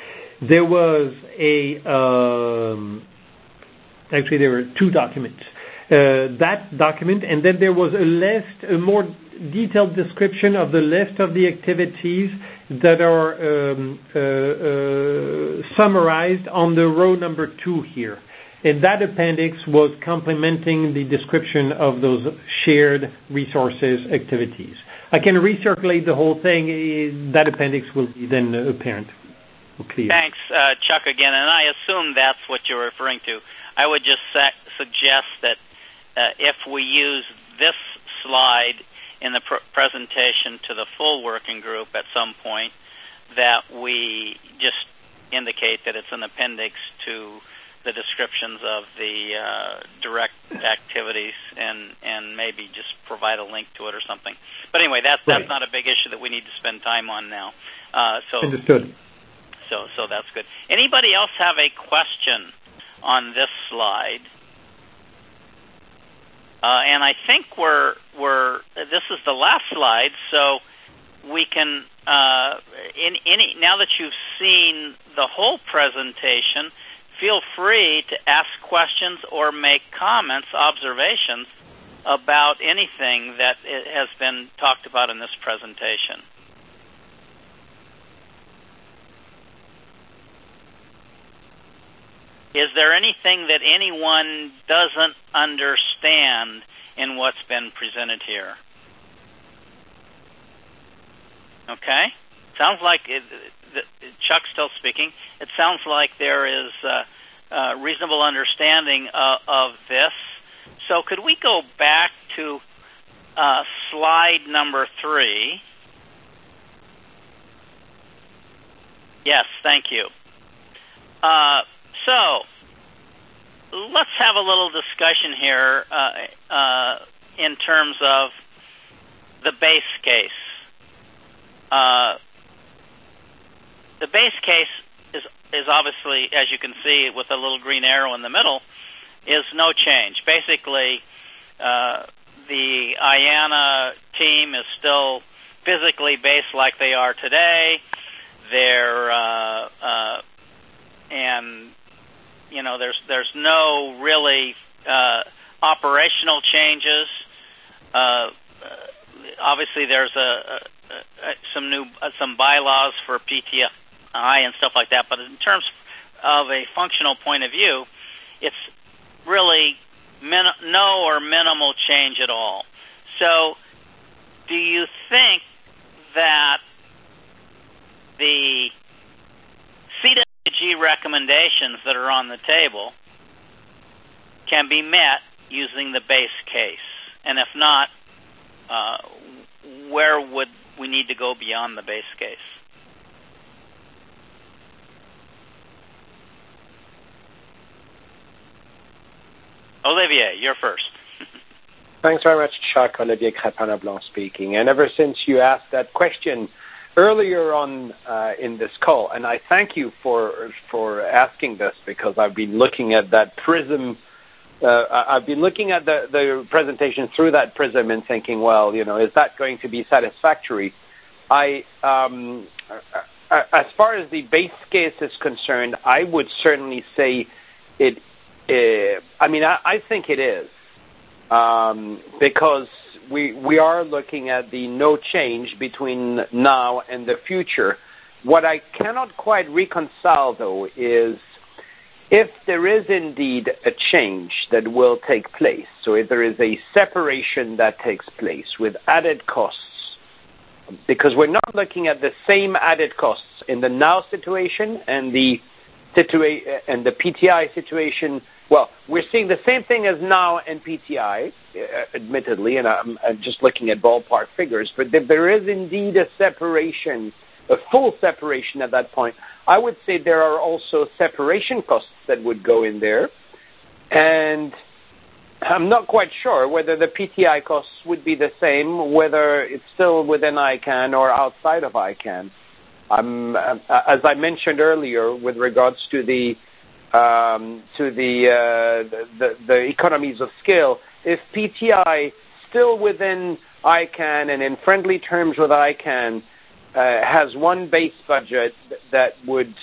there was a, um, actually there were two documents. Uh, that document, and then there was a list, a more detailed description of the list of the activities that are um, uh, uh, summarized on the row number two here. And that appendix was complementing the description of those shared resources activities. I can recirculate the whole thing. That appendix will be then apparent. Clear. Thanks, uh, Chuck, again. And I assume that's what you're referring to. I would just sa- suggest that uh, if we use this slide in the pr- presentation to the full working group at some point, that we just indicate that it's an appendix to the descriptions of the uh, direct activities, and, and maybe just provide a link to it or something. But anyway, that's that's right. Not a big issue that we need to spend time on now. Uh, so Understood. So so that's good. Anybody else have a question on this slide? Uh, and I think we're we're this is the last slide, so we can uh, in any now that you've seen the whole presentation, feel free to ask questions or make comments, observations about anything that has been talked about in this presentation. Is there anything that anyone doesn't understand in what's been presented here? Okay. Sounds like, it, Chuck's still speaking, it sounds like there is uh, uh, reasonable understanding uh, of this. So could we go back to uh, slide number three? Yes, thank you. Uh, So, let's have a little discussion here uh, uh, in terms of the base case. Uh, the base case is, is obviously, as you can see with a little green arrow in the middle, is no change. Basically, uh, the I A N A team is still physically based like they are today. They're, uh, uh, and You know, there's there's no really uh, operational changes. Uh, obviously, there's a, a, a some new uh, some bylaws for P T I and stuff like that. But in terms of a functional point of view, it's really min- no or minimal change at all. So, do you think that the C W G recommendations that are on the table can be met using the base case? And if not, uh, where would we need to go beyond the base case? Olivier, you're first. Thanks very much, Chuck. Olivier Crépin-Leblanc speaking. And ever since you asked that question earlier on uh, in this call, and I thank you for for asking this, because I've been looking at that prism. Uh, I've been looking at the, the presentation through that prism and thinking, well, you know, is that going to be satisfactory? I, um, as far as the base case is concerned, I would certainly say it. Uh, I mean, I, I think it is, um, because we we are looking at the no change between now and the future. What I cannot quite reconcile, though, is if there is indeed a change that will take place, so if there is a separation that takes place with added costs, because we're not looking at the same added costs in the now situation and the situa- and the P T I situation. Well, we're seeing the same thing as now and P T I, uh, admittedly, and I'm, I'm just looking at ballpark figures, but if there is indeed a separation, a full separation at that point, I would say there are also separation costs that would go in there, and I'm not quite sure whether the P T I costs would be the same, whether it's still within I CANN or outside of I CANN. Um, as I mentioned earlier, with regards to the um, to the, uh, the the economies of scale, if P T I still within I CANN and in friendly terms with I CANN uh, has one base budget that would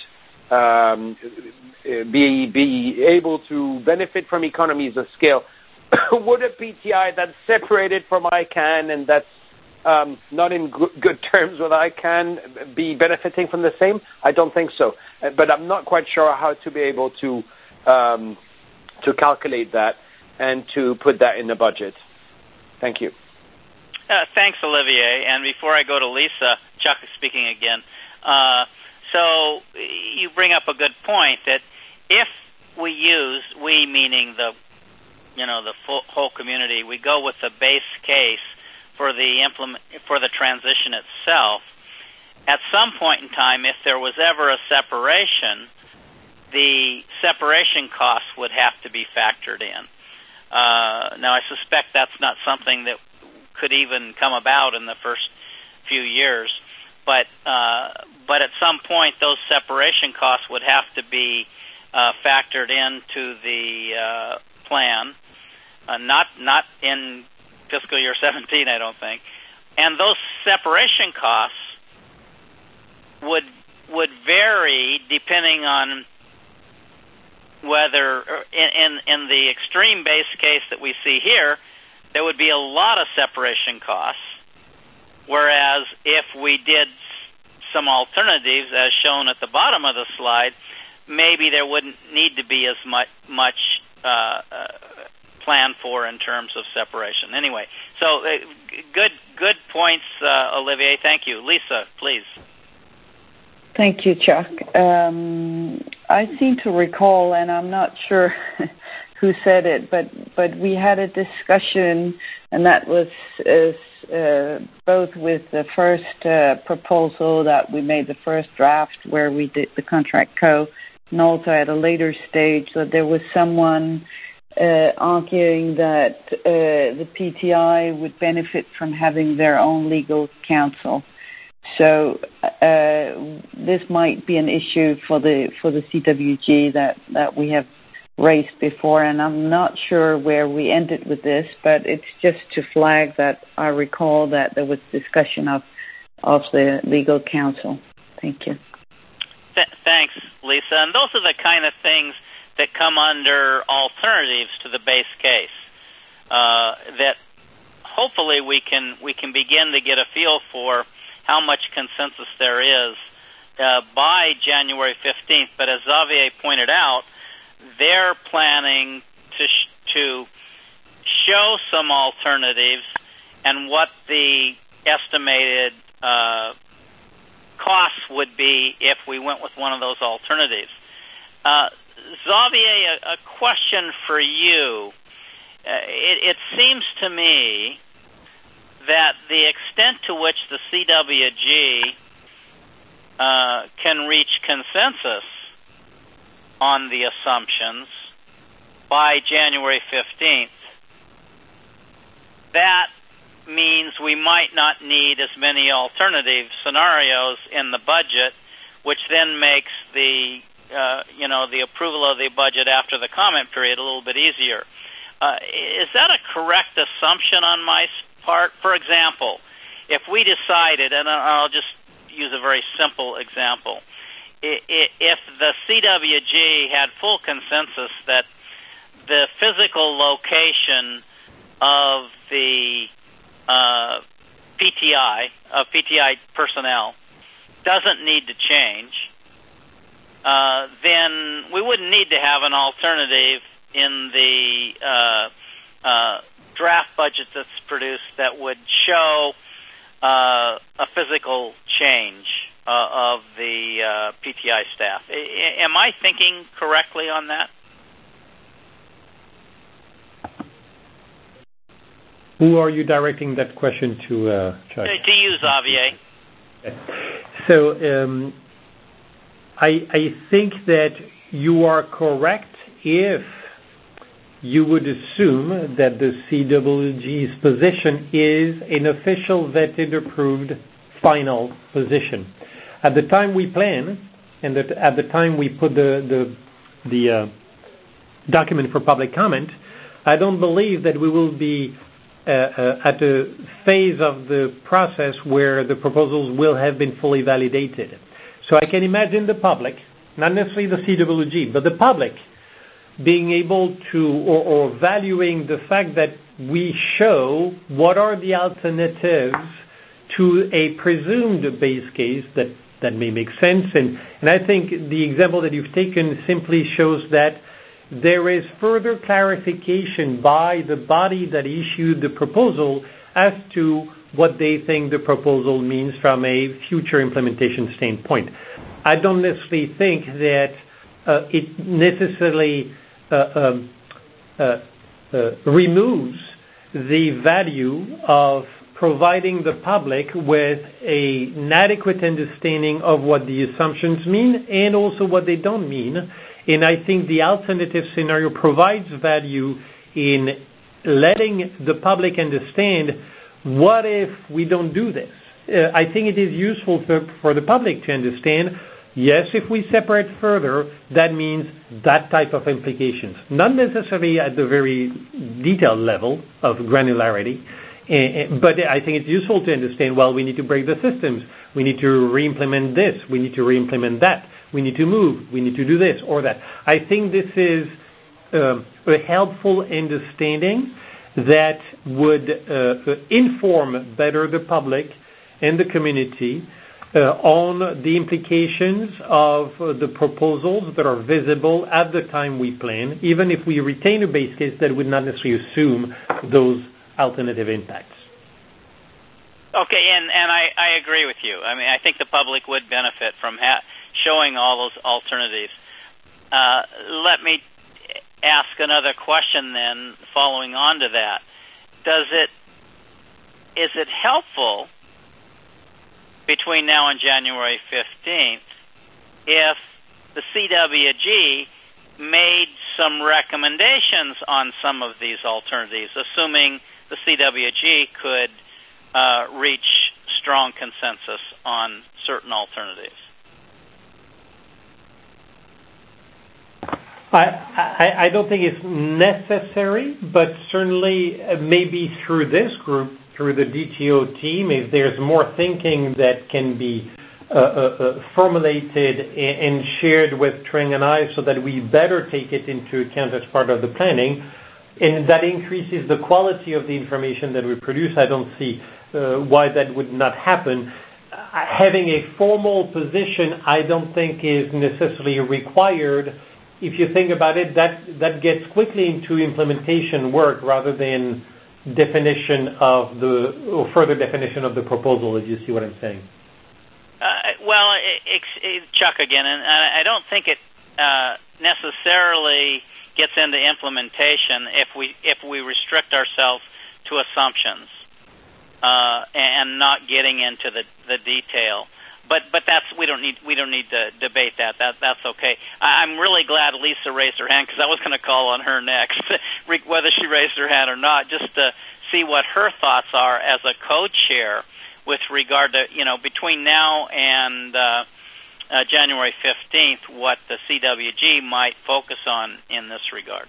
um, be be able to benefit from economies of scale, would a P T I that's separated from I CAN and that's um, not in good, good terms with I CAN be benefiting from the same? I don't think so. But I'm not quite sure how to be able to um, to calculate that and to put that in the budget. Thank you. Uh, thanks, Olivier. And before I go to Lisa, Chuck is speaking again. Uh, so you bring up a good point that if we use, we meaning the, you know, the full, whole community, we go with the base case for the implement for the transition itself. At some point in time, if there was ever a separation, the separation costs would have to be factored in. Uh, now, I suspect that's not something that could even come about in the first few years, but uh, but at some point those separation costs would have to be uh, factored into the uh, plan, uh, not not in fiscal year seventeen, I don't think. And those separation costs would would vary depending on whether in, in in the extreme base case that we see here, there would be a lot of separation costs, whereas if we did some alternatives, as shown at the bottom of the slide, maybe there wouldn't need to be as much, much uh, uh, planned for in terms of separation. Anyway, so uh, good good points, uh, Olivier. Thank you. Lisa, please. Thank you, Chuck. Um, I seem to recall, and I'm not sure who said it, but but we had a discussion, and that was uh, uh, both with the first uh, proposal that we made, the first draft where we did the contract co, and also at a later stage that there was someone uh, arguing that uh, the P T I would benefit from having their own legal counsel. So uh, this might be an issue for the for the C W G that, that we have raised before, and I'm not sure where we ended with this, but it's just to flag that I recall that there was discussion of of the legal counsel. Thank you. Th- thanks, Lisa. And those are the kind of things that come under alternatives to the base case uh, that hopefully we can we can begin to get a feel for how much consensus there is uh, by January fifteenth. But as Xavier pointed out, they're planning to sh- to show some alternatives and what the estimated uh, costs would be if we went with one of those alternatives. Uh, Xavier, a, a question for you. Uh, it, it seems to me that the extent to which the C W G uh, can reach consensus on the assumptions by January fifteenth, that means we might not need as many alternative scenarios in the budget, which then makes the uh, you know the approval of the budget after the comment period a little bit easier. Uh, is that a correct assumption on my part? For example, if we decided, and I'll just use a very simple example, if the C W G had full consensus that the physical location of the uh, P T I, of P T I personnel, doesn't need to change, uh, then we wouldn't need to have an alternative in the uh, uh, draft budget that's produced that would show uh, a physical change uh, of the uh, P T I staff. I, am I thinking correctly on that? Who are you directing that question to, uh, Chuck? To you, Xavier. So um, I, I think that you are correct if you would assume that the C W G's position is an official, vetted, approved, final position. At the time we plan, and that at the time we put the the, the uh, document for public comment, I don't believe that we will be uh, uh, at a phase of the process where the proposals will have been fully validated. So I can imagine the public not necessarily the C W G, but the public, being able to, or, or valuing the fact that we show what are the alternatives to a presumed base case that, that may make sense. And, and I think the example that you've taken simply shows that there is further clarification by the body that issued the proposal as to what they think the proposal means from a future implementation standpoint. I don't necessarily think that uh, it necessarily uh, um, uh, uh, removes the value of providing the public with a, an adequate understanding of what the assumptions mean and also what they don't mean. And I think the alternative scenario provides value in letting the public understand, what if we don't do this? Uh, I think it is useful for, for the public to understand, yes, if we separate further, that means that type of implications. Not necessarily at the very detailed level of granularity, uh, but I think it's useful to understand, well, we need to break the systems. We need to re-implement this. We need to re-implement that. We need to move. We need to do this or that. I think this is um, a helpful understanding that would uh, inform better the public and the community uh, on the implications of uh, the proposals that are visible at the time we plan, even if we retain a base case that would not necessarily assume those alternative impacts. Okay, and, and I, I agree with you. I mean, I think the public would benefit from ha- showing all those alternatives. Uh, let me ask another question then, following on to that. Does it, is it helpful between now and January fifteenth if the C W G made some recommendations on some of these alternatives, assuming the C W G could uh, reach strong consensus on certain alternatives? I, I, I don't think it's necessary, but certainly uh, maybe through this group, through the D T O team, if there's more thinking that can be uh, uh, uh, formulated and, and shared with Trang and I so that we better take it into account as part of the planning, and that increases the quality of the information that we produce, I don't see uh, why that would not happen. Uh, having a formal position, I don't think is necessarily required. If you think about it, that, that gets quickly into implementation work rather than definition of the, or further definition of the proposal, if you see what I'm saying. Uh, well, it, it, Chuck again, and I don't think it uh, necessarily gets into implementation if we if we restrict ourselves to assumptions uh, and not getting into the, the detail. But but that's we don't need we don't need to debate that. That that's okay. I'm really glad Lisa raised her hand because I was going to call on her next, whether she raised her hand or not, just to see what her thoughts are as a co-chair with regard to, you know, between now and uh, uh, January fifteenth, what the C W G might focus on in this regard.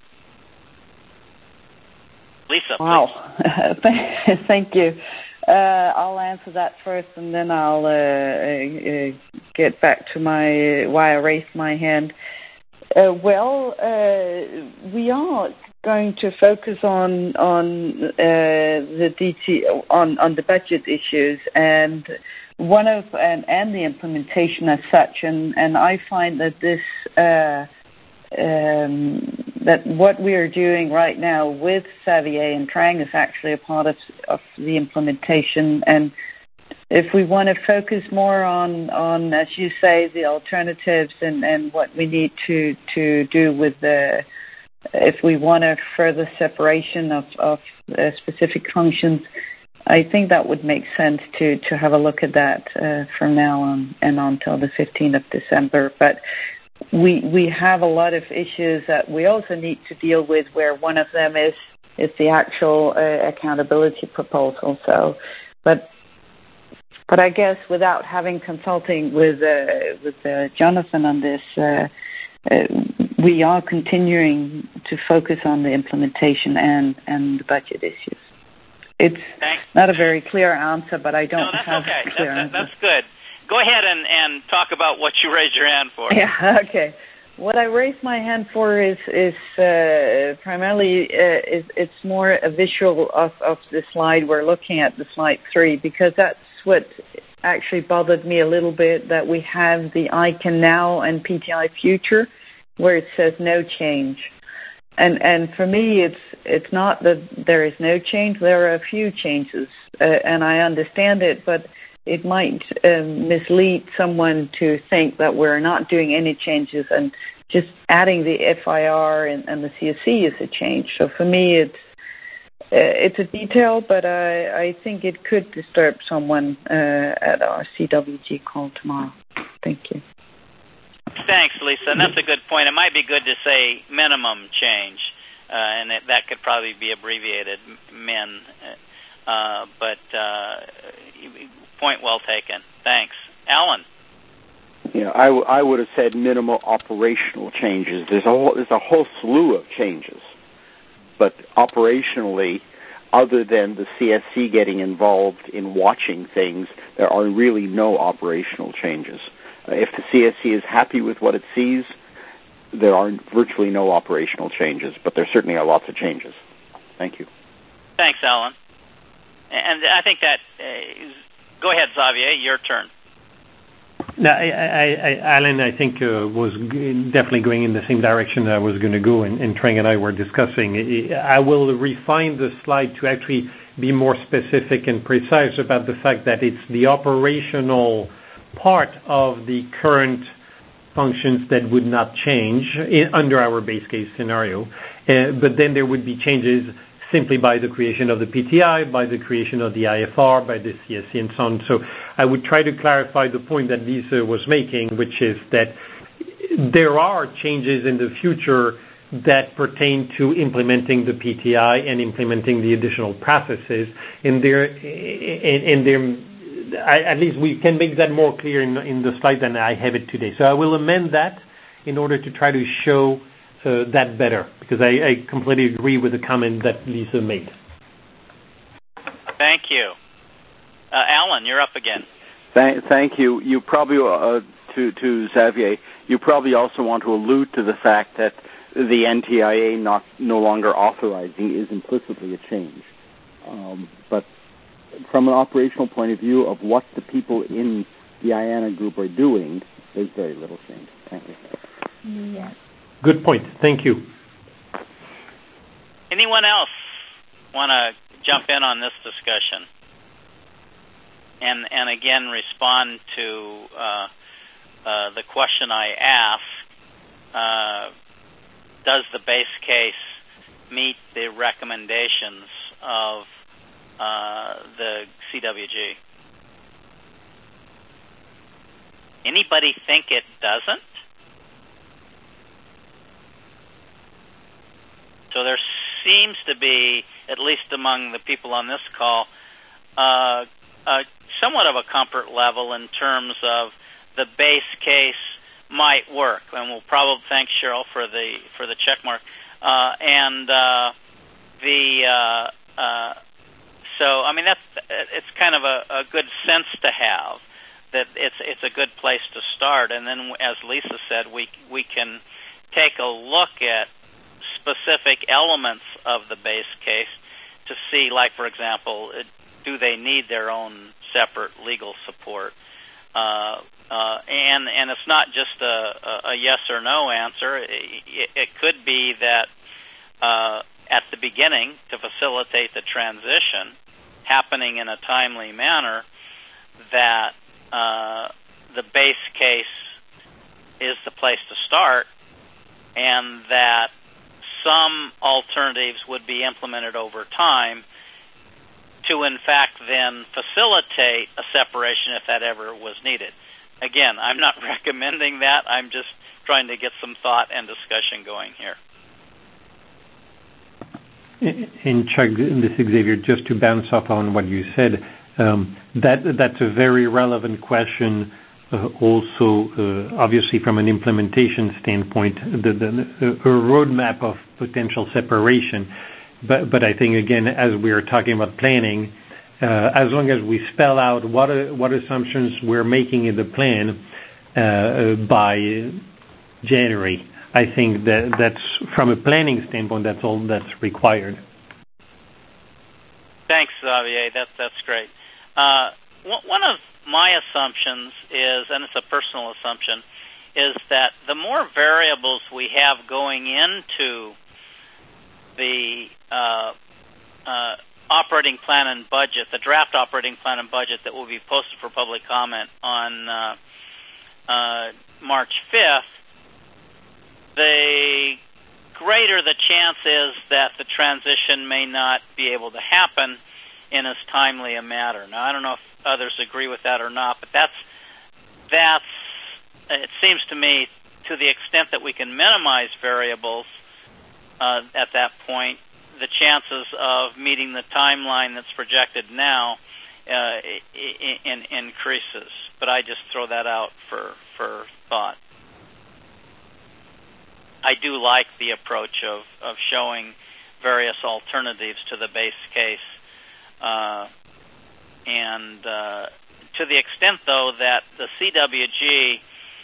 Lisa, wow. Thank you. Uh, I'll answer that first, and then I'll uh, uh, get back to my why I raised my hand. Uh, well, uh, we are going to focus on on uh, the D T on on the budget issues and one of and, and the implementation as such, and and I find that this. Uh, Um, that what we are doing right now with Xavier and Trang is actually a part of, of the implementation. And if we want to focus more on, on as you say, the alternatives and, and what we need to, to do with the, if we want a further separation of, of uh, specific functions, I think that would make sense to, to have a look at that uh, from now on and until the fifteenth of December. But We we have a lot of issues that we also need to deal with, where one of them is is the actual uh, accountability proposal. So, but but I guess without having consulting with uh, with uh, Jonathan on this, uh, uh, we are continuing to focus on the implementation and, and the budget issues. It's Thanks. not a very clear answer, but I don't no, that's have okay. a clear that's, answer. That's good. go ahead and, and talk about what you raised your hand for. Yeah, okay. What I raised my hand for is is uh, primarily uh, is it's more a visual of, of the slide we're looking at, the slide three, because that's what actually bothered me a little bit, that we have the I C A N now and P T I future where it says no change. And and for me, it's it's not that there is no change. There are a few changes, uh, and I understand it, but it might um, mislead someone to think that we're not doing any changes, and just adding the F I R and, and the C S C is a change. So for me, it's uh, it's a detail, but I, I think it could disturb someone uh, at our C W G call tomorrow. Thank you. Thanks, Lisa. And that's a good point. It might be good to say minimum change, uh, and it, that could probably be abbreviated min. Uh, but uh, point well taken. Thanks. Alan? You know, I, w- I would have said minimal operational changes. There's a whole, there's a whole slew of changes. But operationally, other than the C S C getting involved in watching things, there are really no operational changes. Uh, if the C S C is happy with what it sees, there are virtually no operational changes, but there certainly are lots of changes. Thank you. Thanks, Alan. And I think that, uh, is, go ahead, Xavier, your turn. No, I, I, I, Alan, I think, uh, was g- definitely going in the same direction that I was going to go, and, and Trang and I were discussing. I will refine the slide to actually be more specific and precise about the fact that it's the operational part of the current functions that would not change in, under our base case scenario. Uh, but then there would be changes simply by the creation of the P T I, by the creation of the I F R, by the C S C, and so on. So I would try to clarify the point that Lisa was making, which is that there are changes in the future that pertain to implementing the P T I and implementing the additional processes. And there, and, and there, I, at least we can make that more clear in, in the slide than I have it today. So I will amend that in order to try to show uh, that better, because I, I completely agree with the comment that Lisa made. Thank you. Uh, Alan, you're up again. Thank, thank you. You probably, uh, to, to Xavier, you probably also want to allude to the fact that the N T I A not no longer authorizing is implicitly a change. Um, but from an operational point of view of what the people in the I A N A group are doing, there's very little change. Thank you. Yes. Good point. Thank you. Anyone else want to jump in on this discussion? And and again, respond to uh, uh, the question I asked. Uh, does the base case meet the recommendations of uh, the C W G? Anybody think it doesn't? So there seems to be, at least among the people on this call, uh, uh, somewhat of a comfort level in terms of the base case might work, and we'll probably thank Cheryl for the for the check mark. Uh, and uh, the uh, uh, so I mean that's it's kind of a, a good sense to have that it's it's a good place to start. And then, as Lisa said, we we can take a look at specific elements of the base case to see, like for example, do they need their own separate legal support? Uh, uh, and and it's not just a, a yes or no answer. It, it could be that uh, at the beginning, to facilitate the transition happening in a timely manner, that uh, the base case is the place to start, and that some alternatives would be implemented over time to, in fact, then facilitate a separation if that ever was needed. Again, I'm not recommending that. I'm just trying to get some thought and discussion going here. And Chuck, this is Xavier, just to bounce off on what you said, um, that that's a very relevant question. Uh, also, uh, obviously, from an implementation standpoint, the, the, the a roadmap of potential separation. But, but I think, again, as we are talking about planning, uh, as long as we spell out what uh, what assumptions we're making in the plan uh, by January, I think that that's, from a planning standpoint, that's all that's required. Thanks, Xavier. That's that's great. Uh, one of my assumptions is, and it's a personal assumption, is that the more variables we have going into the uh, uh, operating plan and budget, the draft operating plan and budget that will be posted for public comment on uh, uh, March fifth, the greater the chance is that the transition may not be able to happen in as timely a manner. Now, I don't know if others agree with that or not, but that's that's it seems to me, to the extent that we can minimize variables uh, at that point, the chances of meeting the timeline that's projected now uh, in, in increases. But I just throw that out for, for thought. I do like the approach of, of showing various alternatives to the base case. Uh, and uh, to the extent, though, that the C W G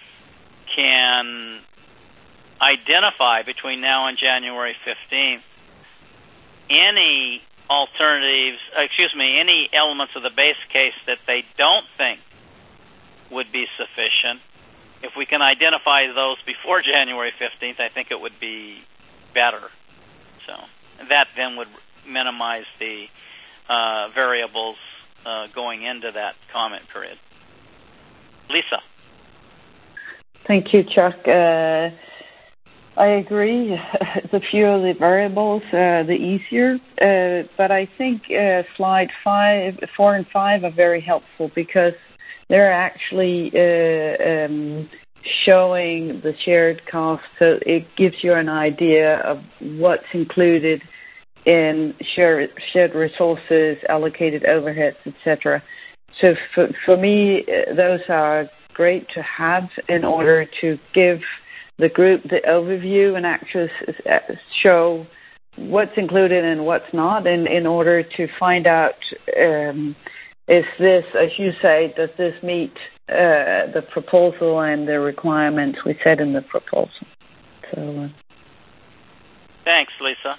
can identify between now and January fifteenth any alternatives, excuse me, any elements of the base case that they don't think would be sufficient, if we can identify those before January fifteenth, I think it would be better. So that then would minimize the uh, variables uh, going into that comment period. Lisa. Thank you, Chuck. Uh, I agree. The fewer the variables, uh, the easier. Uh, but I think uh, slide five, four and five are very helpful because they're actually uh, um, showing the shared cost, so it gives you an idea of what's included in shared, shared resources, allocated overheads, et cetera. So for, for me, those are great to have in order to give the group the overview and actually show what's included and what's not, and in order to find out um, is this, as you say, does this meet uh, the proposal and the requirements we set in the proposal? So, uh, thanks, Lisa.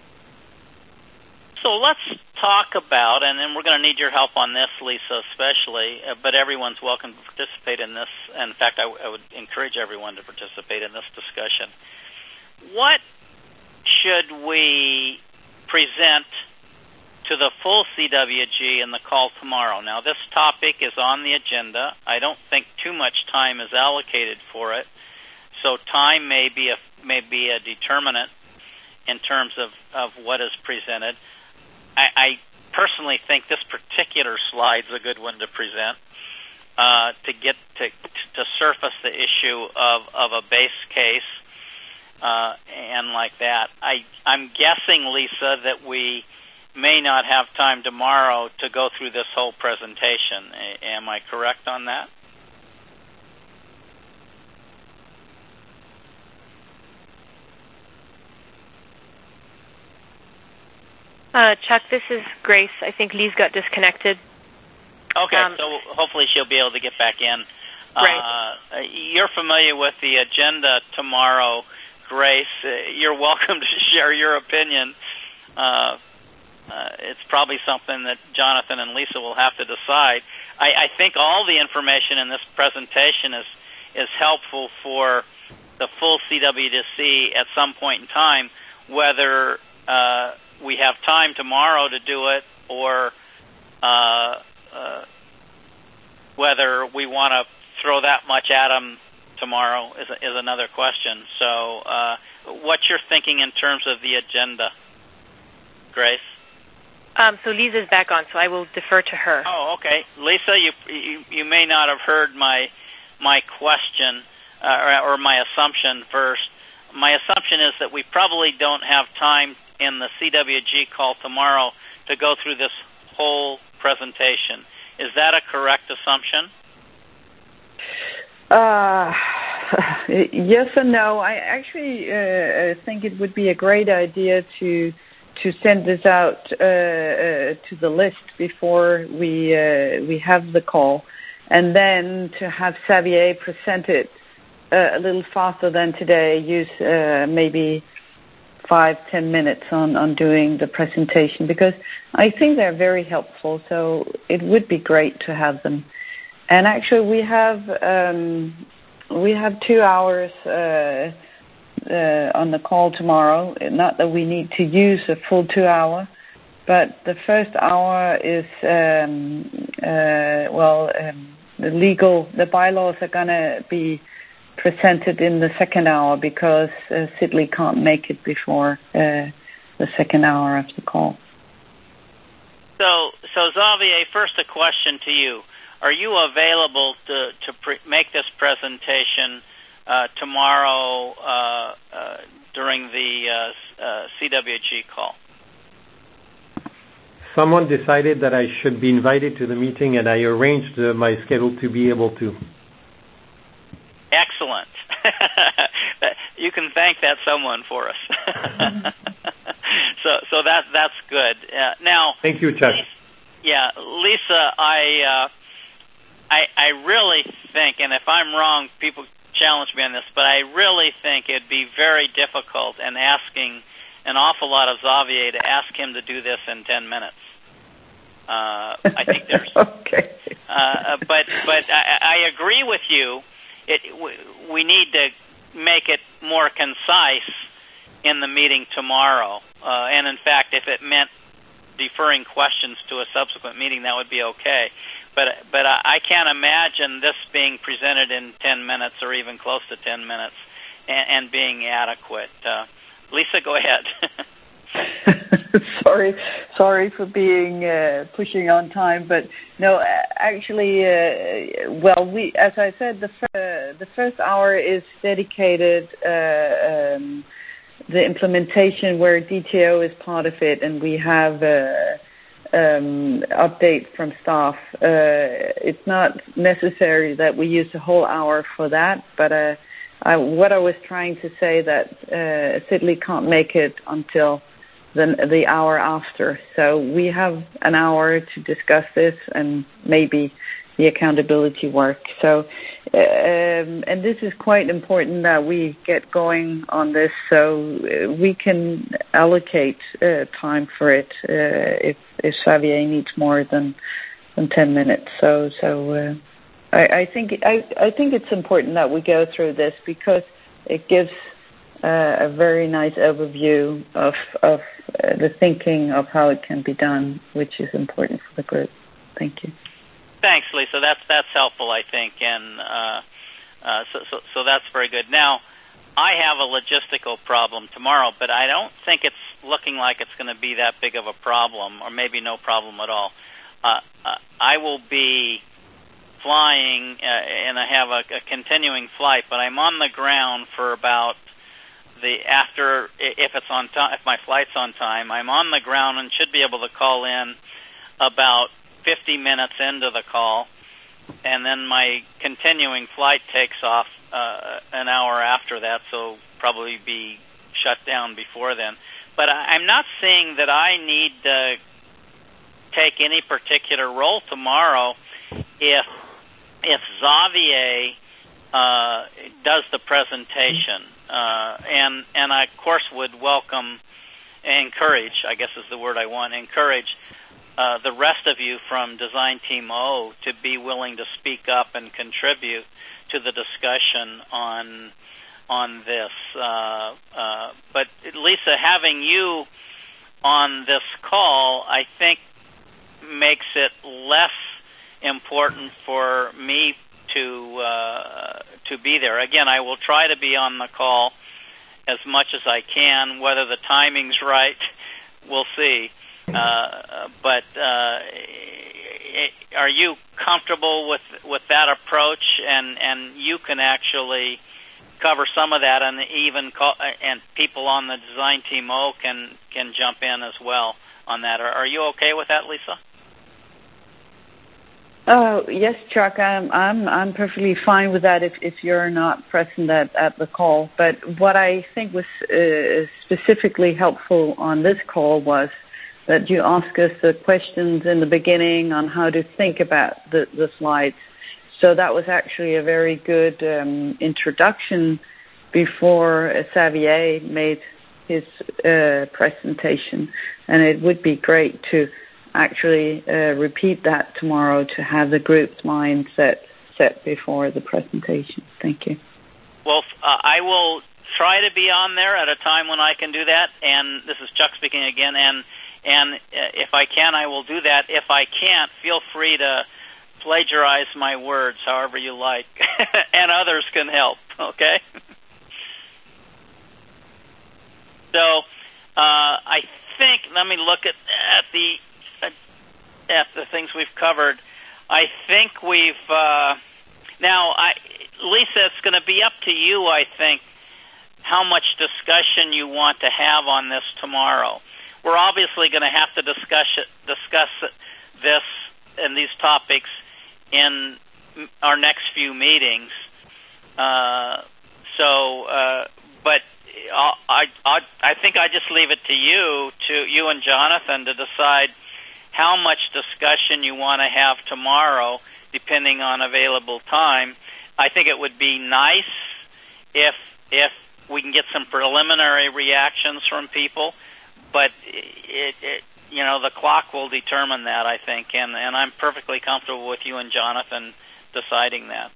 So let's talk about, and then we're going to need your help on this, Lisa, especially, uh, but everyone's welcome to participate in this. In fact, I, w- I would encourage everyone to participate in this discussion. What should we present to the full C W G in the call tomorrow? Now, this topic is on the agenda. I don't think too much time is allocated for it, so time may be a, may be a determinant in terms of, of what is presented. I, I personally think this particular slide's a good one to present uh, to get to, to surface the issue of, of a base case uh, and like that. I, I'm guessing, Lisa, that we may not have time tomorrow to go through this whole presentation. A- am I correct on that? Uh, Chuck, this is Grace. I think Lee's got disconnected. Okay, um, so hopefully she'll be able to get back in. Right. Uh, you're familiar with the agenda tomorrow, Grace. Uh, you're welcome to share your opinion. Uh, uh, it's probably something that Jonathan and Lisa will have to decide. I, I think all the information in this presentation is is helpful for the full C W C at some point in time, whether uh, we have time tomorrow to do it or uh, uh, whether we want to throw that much at them tomorrow is, is another question. So uh, what's your thinking in terms of the agenda, Grace? Um, so Lisa's back on, so I will defer to her. Oh, okay. Lisa, you you, you may not have heard my my question uh, or, or my assumption first. My assumption is that we probably don't have time in the C W G call tomorrow to go through this whole presentation. Is that a correct assumption? Uh, yes and no. I actually uh, think it would be a great idea to to send this out uh, uh, to the list before we uh, we have the call, and then to have Xavier present it uh, a little faster than today. Use uh, maybe five, ten minutes on, on doing the presentation, because I think they're very helpful. So it would be great to have them. And actually, we have um, we have two hours uh, uh, on the call tomorrow. Not that we need to use a full two hour, but the first hour is um, uh, well, um, the legal, the bylaws are going to be presented in the second hour, because uh, Sidley can't make it before uh, the second hour of the call. So, so Xavier, first a question to you. Are you available to, to pre- make this presentation uh, tomorrow uh, uh, during the uh, uh, C W G call? Someone decided that I should be invited to the meeting, and I arranged uh, my schedule to be able to. Excellent. You can thank that someone for us. so, so that that's good. Uh, now, thank you, Chuck. Lisa, yeah, Lisa, I, uh, I, I really think, and if I'm wrong, people challenge me on this, but I really think it'd be very difficult and asking an awful lot of Xavier to ask him to do this in ten minutes. Uh, I think there's. Okay. Uh, but but I, I agree with you. It, we need to make it more concise in the meeting tomorrow. Uh, and, in fact, if it meant deferring questions to a subsequent meeting, that would be okay. But but I can't imagine this being presented in ten minutes or even close to ten minutes and, and being adequate. Uh, Lisa, go ahead. sorry, sorry for being uh, pushing on time, but no, actually, uh, well, we, as I said, the fir- the first hour is dedicated uh, um, the implementation, where D T O is part of it, and we have a um, update from staff. Uh, it's not necessary that we use a whole hour for that, but uh, I, what I was trying to say that uh, Sidley can't make it until the, the hour after. So we have an hour to discuss this and maybe the accountability work. So, um, and this is quite important that we get going on this, so we can allocate uh, time for it uh, if, if Xavier needs more than than ten minutes. So, so uh, I, I think I, I think it's important that we go through this, because it gives uh, a very nice overview of of uh, the thinking of how it can be done, which is important for the group. Thank you. Thanks, Lisa. That's that's helpful, I think, and uh, uh, so, so so that's very good. Now, I have a logistical problem tomorrow, but I don't think it's looking like it's going to be that big of a problem, or maybe no problem at all. Uh, uh, I will be flying, uh, and I have a, a continuing flight, but I'm on the ground for about the after if it's on time. If my flight's on time, I'm on the ground and should be able to call in about fifty minutes into the call, and then my continuing flight takes off uh, an hour after that, so probably be shut down before then. But I, I'm not seeing that I need to take any particular role tomorrow if if Xavier uh, does the presentation, uh, and and I of course would welcome, encourage, I guess is the word I want, encourage Uh, the rest of you from Design Team O to be willing to speak up and contribute to the discussion on on this. Uh, uh, but Lisa, having you on this call, I think makes it less important for me to uh, to be there. Again, I will try to be on the call as much as I can. Whether the timing's right, we'll see. Uh, but uh, are you comfortable with with that approach? And, and you can actually cover some of that, and even call, and people on the Design Team O can can jump in as well on that. Are, are you okay with that, Lisa? Oh yes, Chuck. I'm I'm I'm perfectly fine with that if if you're not present at, at the call. But what I think was uh, specifically helpful on this call was that you asked us the questions in the beginning on how to think about the, the slides. So that was actually a very good um, introduction before uh, Xavier made his uh, presentation, and it would be great to actually uh, repeat that tomorrow to have the group's mindset set before the presentation. Thank you. Well, uh, I will try to be on there at a time when I can do that, and this is Chuck speaking again, and and if I can, I will do that. If I can't, feel free to plagiarize my words however you like, and others can help, okay? So uh, I think, let me look at, at the at the things we've covered. I think we've, uh, now, I, Lisa, it's going to be up to you, I think, how much discussion you want to have on this tomorrow. We're obviously going to have to discuss it, discuss this and these topics in our next few meetings. Uh, so, uh, but I, I, I think I just leave it to you, to you and Jonathan, to decide how much discussion you want to have tomorrow, depending on available time. I think it would be nice if if we can get some preliminary reactions from people, but it, it you know, the clock will determine that, I think, and, and I'm perfectly comfortable with you and Jonathan deciding that.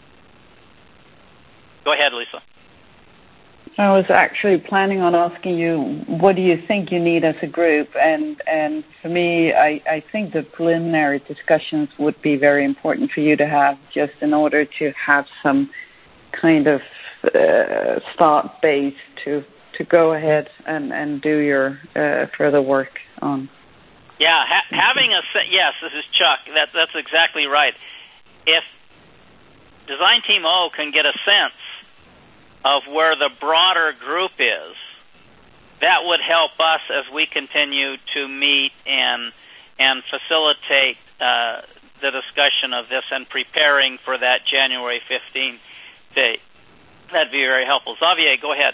Go ahead, Lisa. I was actually planning on asking you, what do you think you need as a group? And and for me, I, I think the preliminary discussions would be very important for you to have, just in order to have some kind of uh, start base to to go ahead and, and do your uh, further work on. Yeah, ha- having a, yes, this is Chuck, that, that's exactly right. If Design Team O can get a sense of where the broader group is, that would help us as we continue to meet and and facilitate uh, the discussion of this and preparing for that January fifteenth date. That'd be very helpful. Xavier, go ahead.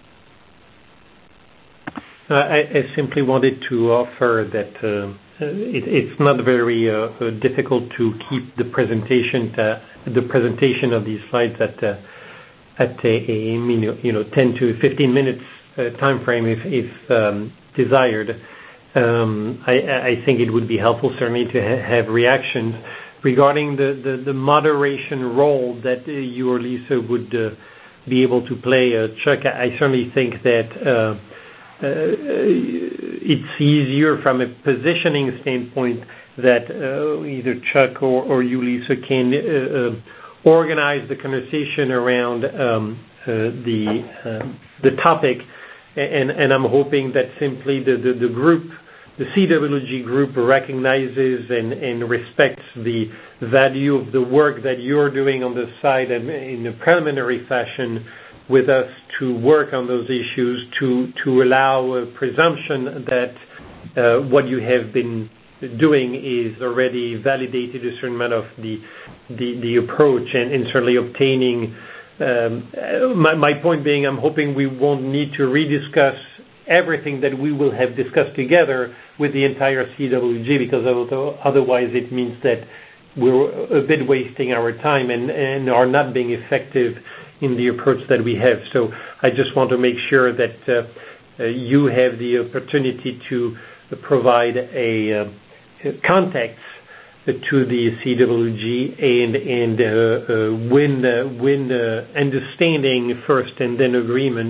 Uh, I, I simply wanted to offer that uh, it, it's not very uh, difficult to keep the presentation to, the presentation of these slides at uh, at a, a you know ten to fifteen minutes uh, time frame if, if um, desired. Um, I, I think it would be helpful certainly to ha- have reactions regarding the, the, the moderation role that uh, you or Lisa would uh, be able to play. Uh, Chuck, I certainly think that uh, uh, it's easier from a positioning standpoint that uh, either Chuck or, or you, Lisa, can uh, uh, organize the conversation around um, uh, the uh, the topic, and, and I'm hoping that simply the, the, the group, the C W G group, recognizes and, and respects the value of the work that you're doing on the side and in a preliminary fashion with us to work on those issues, to, to allow a presumption that uh, what you have been doing is already validated a certain amount of the the, the approach and, and certainly obtaining. Um, my, my point being, I'm hoping we won't need to rediscuss everything that we will have discussed together with the entire C W G, because otherwise it means that we're a bit wasting our time and, and are not being effective in the approach that we have. So I just want to make sure that uh, uh, you have the opportunity to provide a uh, context to the C W G and and uh, uh, win uh, win uh, understanding first and then agreement,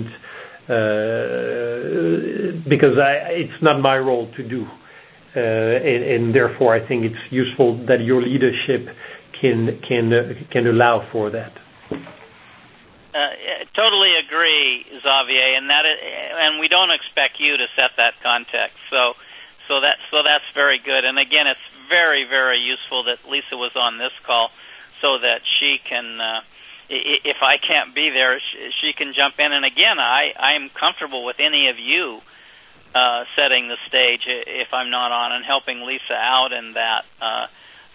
uh, because I, it's not my role to do, uh, and, and therefore I think it's useful that your leadership can can uh, can allow for that. Uh, totally agree, Xavier, and that is, and we don't expect you to set that context. So, so that so that's very good. And again, it's very very useful that Lisa was on this call, so that she can, uh, if I can't be there, she can jump in. And again, I I am comfortable with any of you uh, setting the stage if I'm not on and helping Lisa out in that. Uh,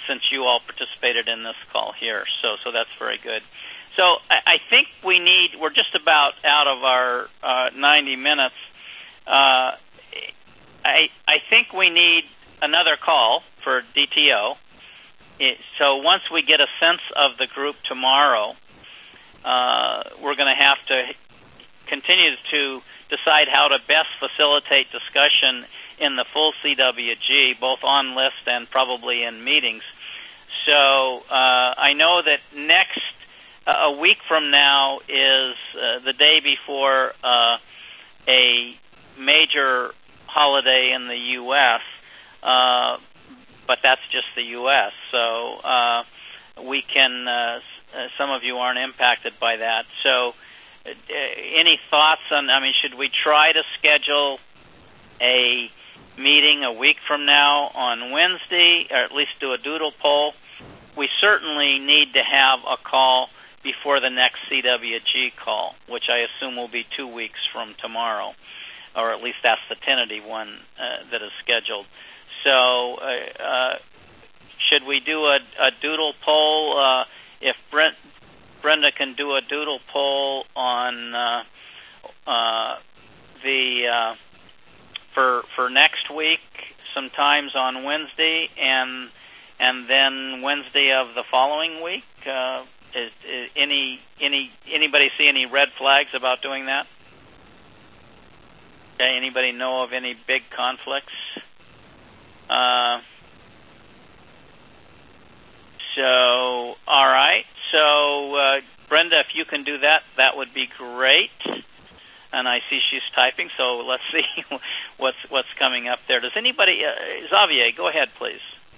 since you all participated in this call here. So, so that's very good. So I, I think we need, we're just about out of our uh, ninety minutes. Uh, I, I think we need another call for D T O. It, so once we get a sense of the group tomorrow, uh, we're going to have to continue to decide how to best facilitate discussion in the full C W G, both on list and probably in meetings. So uh, I know that next, uh, a week from now is uh, the day before uh, a major holiday in the U S, uh, but that's just the U S. So uh, we can, uh, some of you aren't impacted by that. So uh, any thoughts on, I mean, should we try to schedule a meeting a week from now on Wednesday, or at least do a doodle poll? We certainly need to have a call before the next C W G call, which I assume will be two weeks from tomorrow, or at least that's the tentative one uh, that is scheduled. So uh, uh, should we do a, a doodle poll? Uh, if Brent, Brenda can do a doodle poll on uh, uh, the uh, for for next week, sometimes on Wednesday, and and then Wednesday of the following week. Uh, is, is any any anybody see any red flags about doing that? Okay, anybody know of any big conflicts? Uh, so, all right. So, uh, Brenda, if you can do that, that would be great. And I see she's typing, so let's see what's what's coming up there. Does anybody, uh, Xavier, go ahead, please.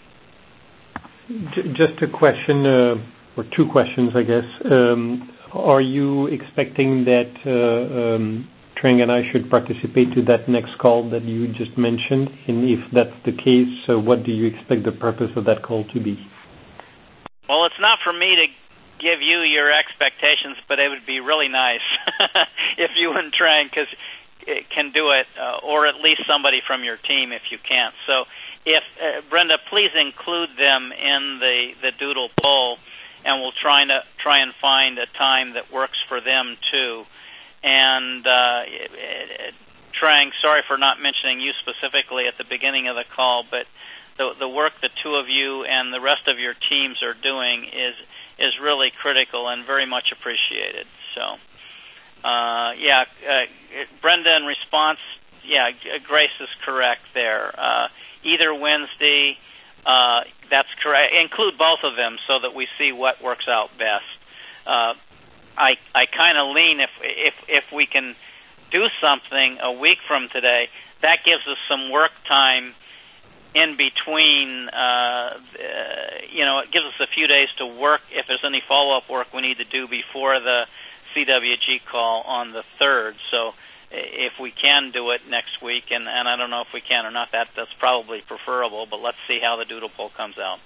Just a question, uh, or two questions, I guess. Um, are you expecting that uh, um, Trang and I should participate to that next call that you just mentioned? And if that's the case, uh, what do you expect the purpose of that call to be? Well, it's not for me to give you your expectations, but it would be really nice if you and Trang cause can do it, uh, or at least somebody from your team if you can't. So if, uh, Brenda, please include them in the, the doodle poll, and we'll try, to, try and find a time that works for them too. And uh, Trang, sorry for not mentioning you specifically at the beginning of the call, but the, the work the two of you and the rest of your teams are doing is is really critical and very much appreciated. So, uh, yeah, uh, Brenda, in response, yeah, Grace is correct there. Uh, either Wednesday, uh, that's correct. Include both of them so that we see what works out best. Uh, I I kind of lean if if if we can do something a week from today, that gives us some work time in between. Uh, you know, it gives us a few days to work if there's any follow-up work we need to do before the C W G call on the third. So if we can do it next week, and, and I don't know if we can or not, that that's probably preferable, but let's see how the doodle poll comes out.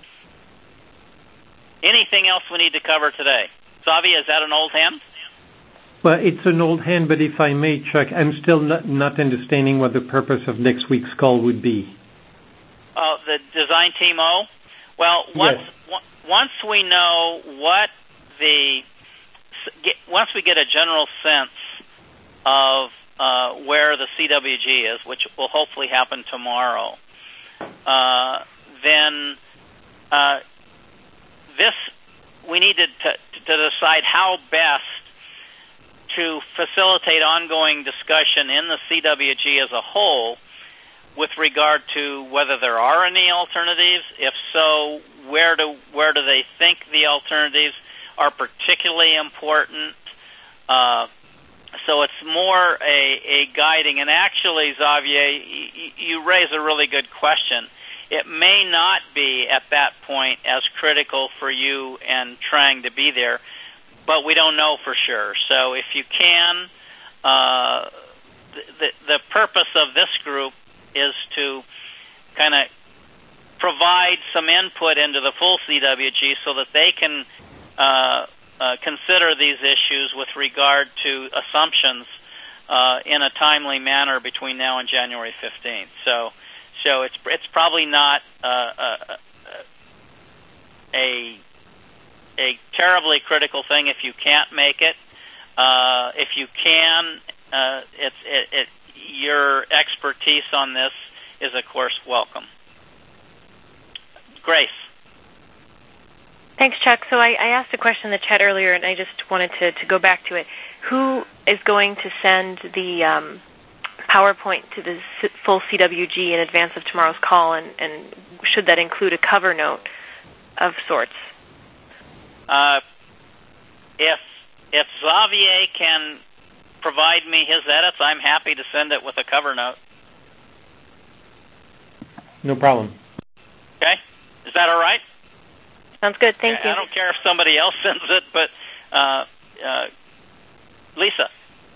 Anything else we need to cover today? Xavier, is that an old hand? Well, it's an old hand, but if I may, Chuck, I'm still not, not understanding what the purpose of next week's call would be. Uh, the design team O? Well, once yes. w- once we know what the, get, once we get a general sense of uh, where the C W G is, which will hopefully happen tomorrow, uh, then uh, this, we need to, to, to decide how best to facilitate ongoing discussion in the C W G as a whole with regard to whether there are any alternatives. If so, where do where do they think the alternatives are particularly important? Uh, so it's more a, a guiding. And actually, Xavier, you, you raise a really good question. It may not be at that point as critical for you and Trang to be there, but we don't know for sure. So if you can, uh, the, the purpose of this group is to kind of provide some input into the full C W G so that they can uh, uh, consider these issues with regard to assumptions uh, in a timely manner between now and January fifteenth. So, so it's it's probably not uh, uh, a a terribly critical thing if you can't make it. Uh, if you can, uh, it's it, it, your expertise on this is, of course, welcome. Grace. Thanks, Chuck. So I, I asked a question in the chat earlier, and I just wanted to, to go back to it. Who is going to send the um, PowerPoint to the full C W G in advance of tomorrow's call, and, and should that include a cover note of sorts? Uh, if if Xavier can provide me his edits, I'm happy to send it with a cover note. No problem. Okay, is that all right? Sounds good. Thank okay, you. I don't care if somebody else sends it, but uh, uh, Lisa.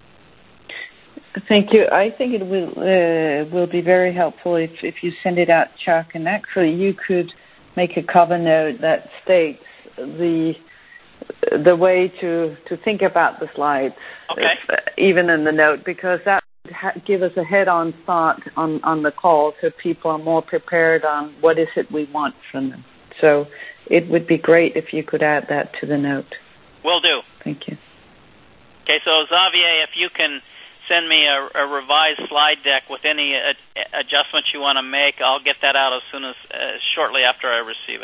Thank you. I think it will uh, will be very helpful if, if you send it out, Chuck. And actually, you could make a cover note that states the the way to, to think about the slides, okay. if, uh, even in the note, because that would ha- give us a head-on start on, on the call, so people are more prepared on what is it we want from them. So it would be great if you could add that to the note. Will do. Thank you. Okay, so Xavier, if you can send me a, a revised slide deck with any uh, adjustments you want to make, I'll get that out as soon as uh, shortly after I receive it.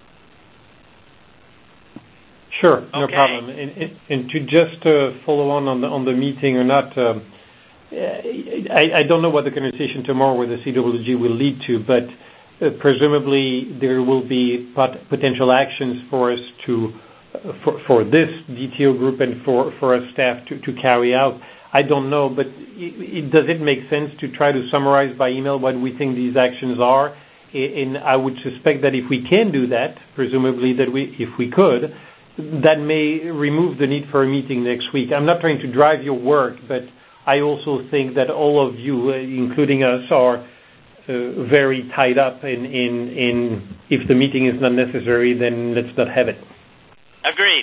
Sure, no okay. problem. And, and, and to just uh, follow on on the, on the meeting or not, um, I, I don't know what the conversation tomorrow with the C W G will lead to, but uh, presumably there will be pot- potential actions for us to, uh, for, for this D T O group and for, for our staff to, to carry out. I don't know, but it, it, does it make sense to try to summarize by email what we think these actions are? And I would suspect that if we can do that, presumably that we, if we could, that may remove the need for a meeting next week. I'm not trying to drive your work, but I also think that all of you, uh, including us, are uh, very tied up in, in, in if the meeting is not necessary, then let's not have it. Agreed.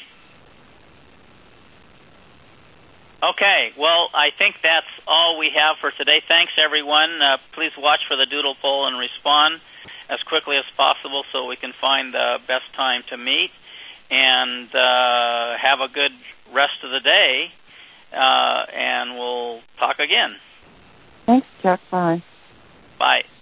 Okay, well, I think that's all we have for today. Thanks, everyone. Uh, please watch for the doodle poll and respond as quickly as possible so we can find the best time to meet. And uh, have a good rest of the day, uh, and we'll talk again. Thanks, Chuck. Bye. Bye.